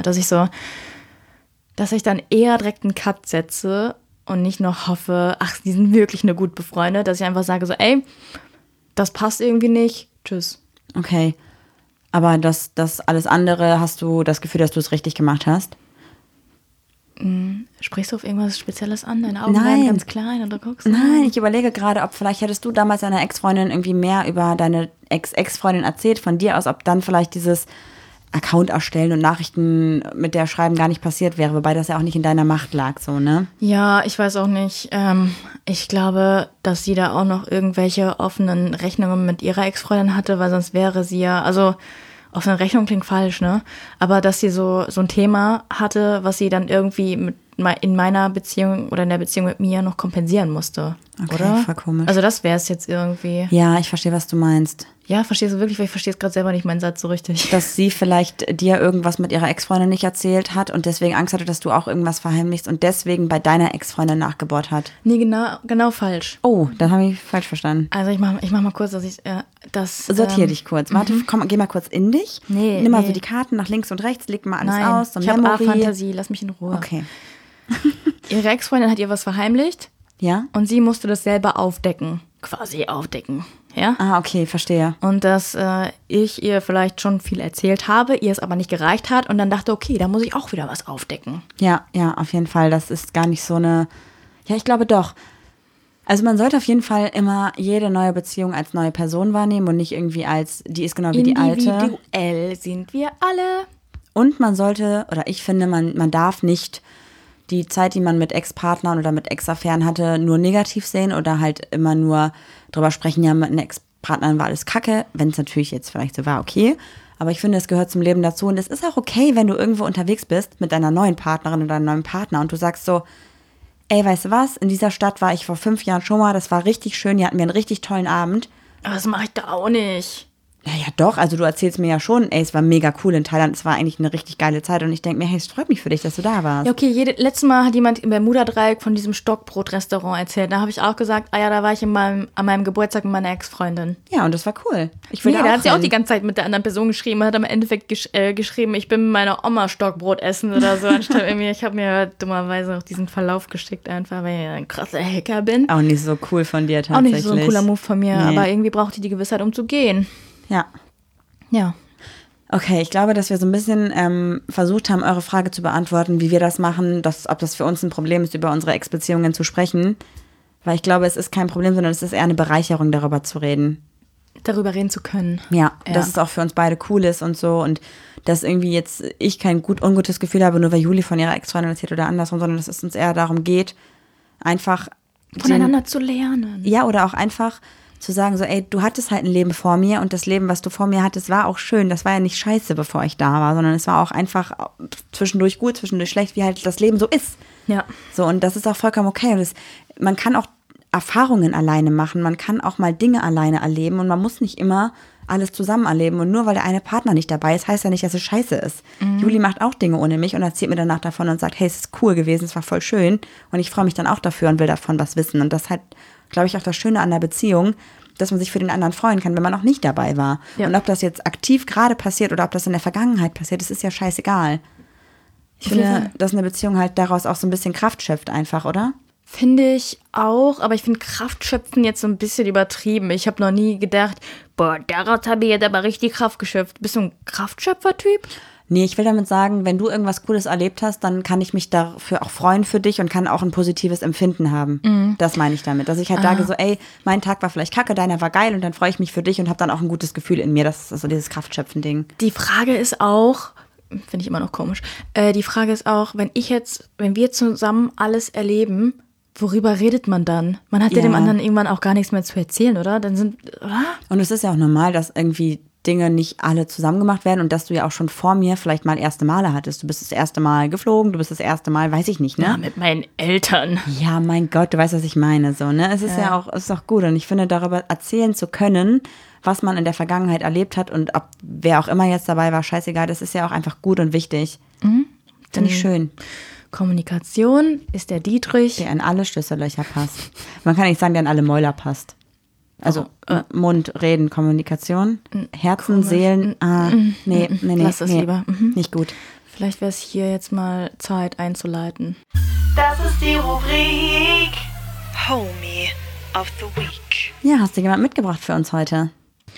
[SPEAKER 2] dass ich dann eher direkt einen Cut setze und nicht noch hoffe, ach, die sind wirklich nur gut befreundet, dass ich einfach sage so, ey, das passt irgendwie nicht, tschüss.
[SPEAKER 1] Okay. Aber das alles andere, hast du das Gefühl, dass du es richtig gemacht hast?
[SPEAKER 2] Sprichst du auf irgendwas Spezielles an? Deine Augen
[SPEAKER 1] Nein.
[SPEAKER 2] werden ganz klein und du guckst.
[SPEAKER 1] Nein, ich überlege gerade, ob vielleicht hättest du damals deiner Ex-Freundin irgendwie mehr über deine Ex-Freundin erzählt von dir aus, ob dann vielleicht dieses Account erstellen und Nachrichten mit der schreiben gar nicht passiert wäre, wobei das ja auch nicht in deiner Macht lag, so, ne?
[SPEAKER 2] Ja, ich weiß auch nicht. Ich glaube, dass sie da auch noch irgendwelche offenen Rechnungen mit ihrer Ex-Freundin hatte, weil sonst wäre sie ja, also offene Rechnung klingt falsch, ne? Aber dass sie so ein Thema hatte, was sie dann irgendwie in meiner Beziehung oder in der Beziehung mit mir noch kompensieren musste,
[SPEAKER 1] Okay,
[SPEAKER 2] oder?
[SPEAKER 1] voll komisch.
[SPEAKER 2] Also das wäre es jetzt irgendwie.
[SPEAKER 1] Ja, ich verstehe, was du meinst.
[SPEAKER 2] Ja, verstehst du wirklich? Weil ich verstehe es gerade selber nicht, meinen Satz so richtig.
[SPEAKER 1] Dass sie vielleicht dir irgendwas mit ihrer Ex-Freundin nicht erzählt hat und deswegen Angst hatte, dass du auch irgendwas verheimlichst und deswegen bei deiner Ex-Freundin nachgebohrt hat.
[SPEAKER 2] Nee, genau falsch.
[SPEAKER 1] Oh, dann habe ich falsch verstanden.
[SPEAKER 2] Also ich mach mal kurz, dass ich das...
[SPEAKER 1] Sortier dich kurz. Warte, komm, geh mal kurz in dich.
[SPEAKER 2] Nee,
[SPEAKER 1] Nimm mal
[SPEAKER 2] nee.
[SPEAKER 1] so die Karten nach links und rechts, leg mal alles
[SPEAKER 2] Nein,
[SPEAKER 1] aus. So
[SPEAKER 2] ich habe
[SPEAKER 1] Memory.
[SPEAKER 2] Fantasie, lass mich in Ruhe.
[SPEAKER 1] Okay.
[SPEAKER 2] Ihre Ex-Freundin hat ihr was verheimlicht
[SPEAKER 1] Ja?
[SPEAKER 2] und sie musste das selber aufdecken. Quasi aufdecken, ja?
[SPEAKER 1] Ah, okay, verstehe.
[SPEAKER 2] Und dass ich ihr vielleicht schon viel erzählt habe, ihr es aber nicht gereicht hat und dann dachte, okay, da muss ich auch wieder was aufdecken.
[SPEAKER 1] Ja, auf jeden Fall. Das ist gar nicht so eine. Ja, ich glaube doch. Also man sollte auf jeden Fall immer jede neue Beziehung als neue Person wahrnehmen und nicht irgendwie als, die ist genau wie die alte.
[SPEAKER 2] Individuell sind wir alle.
[SPEAKER 1] Und man sollte, oder ich finde, man darf nicht die Zeit, die man mit Ex-Partnern oder mit Ex-Affären hatte, nur negativ sehen oder halt immer nur drüber sprechen, ja, mit einer Ex-Partnerin war alles kacke, wenn es natürlich jetzt vielleicht so war, okay. Aber ich finde, es gehört zum Leben dazu und es ist auch okay, wenn du irgendwo unterwegs bist mit deiner neuen Partnerin oder deinem neuen Partner und du sagst so, ey, weißt du was, in dieser Stadt war ich vor 5 Jahren schon mal, das war richtig schön, hier hatten wir einen richtig tollen Abend.
[SPEAKER 2] Aber das mache ich da auch nicht.
[SPEAKER 1] Ja, doch, also du erzählst mir ja schon, ey, es war mega cool in Thailand, es war eigentlich eine richtig geile Zeit und ich denke mir, hey, es freut mich für dich, dass du da warst.
[SPEAKER 2] Ja, okay, letztes Mal hat jemand im Bermuda-Dreieck von diesem Stockbrot-Restaurant erzählt. Da habe ich auch gesagt, ah ja, da war ich an meinem Geburtstag mit meiner Ex-Freundin.
[SPEAKER 1] Ja, und das war cool. Ich will
[SPEAKER 2] Nee,
[SPEAKER 1] da
[SPEAKER 2] da
[SPEAKER 1] auch
[SPEAKER 2] hat sie auch
[SPEAKER 1] hin.
[SPEAKER 2] die ganze Zeit mit der anderen Person geschrieben, hat am Endeffekt geschrieben, ich bin mit meiner Oma Stockbrot essen oder so, anstatt irgendwie, ich habe mir dummerweise auch diesen Verlauf geschickt einfach, weil ich ein krasser Hacker bin.
[SPEAKER 1] Auch nicht so cool von dir
[SPEAKER 2] Auch
[SPEAKER 1] tatsächlich.
[SPEAKER 2] nicht so ein cooler Move von mir,
[SPEAKER 1] Nee.
[SPEAKER 2] aber irgendwie braucht die Gewissheit, um zu gehen.
[SPEAKER 1] Ja.
[SPEAKER 2] Ja.
[SPEAKER 1] Okay, ich glaube, dass wir so ein bisschen versucht haben, eure Frage zu beantworten, wie wir das machen, ob das für uns ein Problem ist, über unsere Ex-Beziehungen zu sprechen. Weil ich glaube, es ist kein Problem, sondern es ist eher eine Bereicherung, darüber zu reden.
[SPEAKER 2] Darüber reden zu können.
[SPEAKER 1] Ja, dass es auch für uns beide cool ist und so. Und dass irgendwie jetzt ich kein ungutes Gefühl habe, nur weil Juli von ihrer Ex-Freundin erzählt oder andersrum, sondern dass es uns eher darum geht, einfach
[SPEAKER 2] voneinander zu lernen.
[SPEAKER 1] Ja, oder auch einfach zu sagen, so, ey, du hattest halt ein Leben vor mir und das Leben, was du vor mir hattest, war auch schön. Das war ja nicht scheiße, bevor ich da war, sondern es war auch einfach zwischendurch gut, zwischendurch schlecht, wie halt das Leben so ist.
[SPEAKER 2] Ja.
[SPEAKER 1] So, und das ist auch vollkommen okay. Und man kann auch Erfahrungen alleine machen, man kann auch mal Dinge alleine erleben und man muss nicht immer alles zusammen erleben. Und nur weil der eine Partner nicht dabei ist, heißt ja nicht, dass es scheiße ist. Juli macht auch Dinge ohne mich und erzählt mir danach davon und sagt, hey, es ist cool gewesen, es war voll schön. Und ich freue mich dann auch dafür und will davon was wissen. Und das ist halt, glaube ich, auch das Schöne an der Beziehung, dass man sich für den anderen freuen kann, wenn man auch nicht dabei war. Ja. Und ob das jetzt aktiv gerade passiert oder ob das in der Vergangenheit passiert, das ist ja scheißegal. Ich finde, dass eine Beziehung halt daraus auch so ein bisschen Kraft schöpft einfach, oder?
[SPEAKER 2] Finde ich auch, aber ich finde Kraftschöpfen jetzt so ein bisschen übertrieben. Ich habe noch nie gedacht, boah, daraus habe ich jetzt aber richtig Kraft geschöpft. Bist du ein Kraftschöpfer-Typ?
[SPEAKER 1] Nee, ich will damit sagen, wenn du irgendwas Cooles erlebt hast, dann kann ich mich dafür auch freuen für dich und kann auch ein positives Empfinden haben. Das meine ich damit. Dass ich halt sage so, ey, mein Tag war vielleicht kacke, deiner war geil und dann freue ich mich für dich und habe dann auch ein gutes Gefühl in mir. Das ist so dieses Kraftschöpfen-Ding.
[SPEAKER 2] Die Frage ist auch, finde ich immer noch komisch, die Frage ist auch, wenn wir zusammen alles erleben, worüber redet man dann? Man hat ja dem anderen irgendwann auch gar nichts mehr zu erzählen, oder? Oder?
[SPEAKER 1] Und es ist ja auch normal, dass irgendwie Dinge nicht alle zusammen gemacht werden und dass du ja auch schon vor mir vielleicht mal erste Male hattest. Du bist das erste Mal geflogen, du bist das erste Mal, weiß ich nicht, ne?
[SPEAKER 2] Ja, mit meinen Eltern.
[SPEAKER 1] Ja, mein Gott, du weißt, was ich meine, so, ne? Es ist ja auch, es ist auch gut und ich finde, darüber erzählen zu können, was man in der Vergangenheit erlebt hat und ob wer auch immer jetzt dabei war, scheißegal, das ist ja auch einfach gut und wichtig. Finde ich schön.
[SPEAKER 2] Kommunikation ist der Dietrich.
[SPEAKER 1] Der in alle Schlüssellöcher passt. Man kann nicht sagen, der in alle Mäuler passt. Also Mund, Reden, Kommunikation, Herzen, komisch. Seelen, nee.
[SPEAKER 2] Lass das lieber.
[SPEAKER 1] Nicht gut.
[SPEAKER 2] Vielleicht wäre es hier jetzt mal Zeit einzuleiten.
[SPEAKER 4] Das ist die Rubrik Homie of the Week.
[SPEAKER 1] Ja, hast du jemand mitgebracht für uns heute?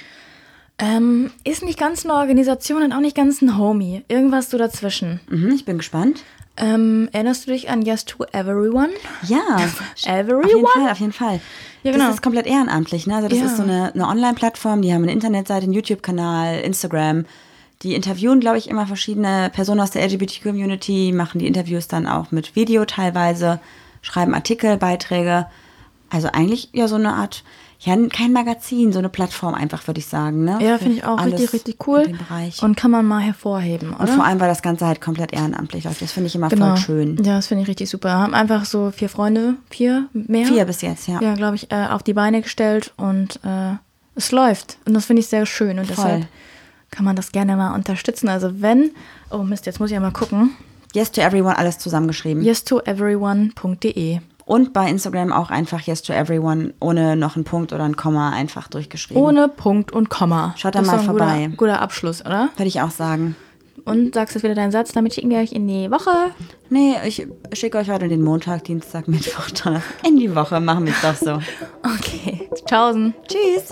[SPEAKER 2] Ist nicht ganz eine Organisation und auch nicht ganz ein Homie. Irgendwas so dazwischen.
[SPEAKER 1] Ich bin gespannt.
[SPEAKER 2] Erinnerst du dich an Yes to Everyone?
[SPEAKER 1] Ja,
[SPEAKER 2] Everyone?
[SPEAKER 1] Auf jeden Fall.
[SPEAKER 2] Ja, genau.
[SPEAKER 1] Das ist komplett ehrenamtlich, ne? Also das ist so eine Online-Plattform, die haben eine Internetseite, einen YouTube-Kanal, Instagram. Die interviewen, glaube ich, immer verschiedene Personen aus der LGBT-Community, machen die Interviews dann auch mit Video teilweise, schreiben Artikel, Beiträge. Also eigentlich ja so eine Art, ja, kein Magazin, so eine Plattform einfach, würde ich sagen. Ne?
[SPEAKER 2] Ja, finde ich auch richtig cool. Und kann man mal hervorheben, oder?
[SPEAKER 1] Und vor allem, weil das Ganze halt komplett ehrenamtlich läuft. Das finde ich immer voll schön.
[SPEAKER 2] Ja, das finde ich richtig super. Haben einfach so 4 Freunde, 4 mehr?
[SPEAKER 1] 4 bis jetzt, ja.
[SPEAKER 2] Ja, glaube ich, auf die Beine gestellt und es läuft. Und das finde ich sehr schön. Und deshalb kann man das gerne mal unterstützen. Also oh Mist, jetzt muss ich ja mal gucken.
[SPEAKER 1] Yes to Everyone, alles zusammengeschrieben.
[SPEAKER 2] yestoeveryone.de.
[SPEAKER 1] Und bei Instagram auch einfach Yes to Everyone, ohne noch einen Punkt oder ein Komma, einfach durchgeschrieben.
[SPEAKER 2] Ohne Punkt und Komma.
[SPEAKER 1] Schaut da mal vorbei.
[SPEAKER 2] Guter Abschluss, oder?
[SPEAKER 1] Würde ich auch sagen.
[SPEAKER 2] Und sagst jetzt wieder deinen Satz, damit schicken wir euch in die Woche.
[SPEAKER 1] Nee, ich schicke euch heute den Montag, Dienstag, Mittwoch, Donnerstag. In die Woche, machen wir es doch so.
[SPEAKER 2] Okay, tschaußen.
[SPEAKER 1] Tschüss.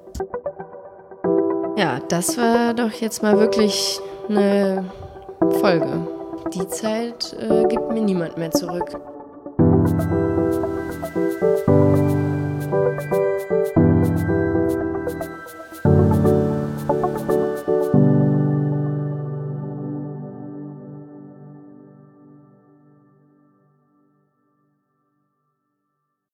[SPEAKER 5] Ja, das war doch jetzt mal wirklich eine Folge. Die Zeit gibt mir niemand mehr zurück.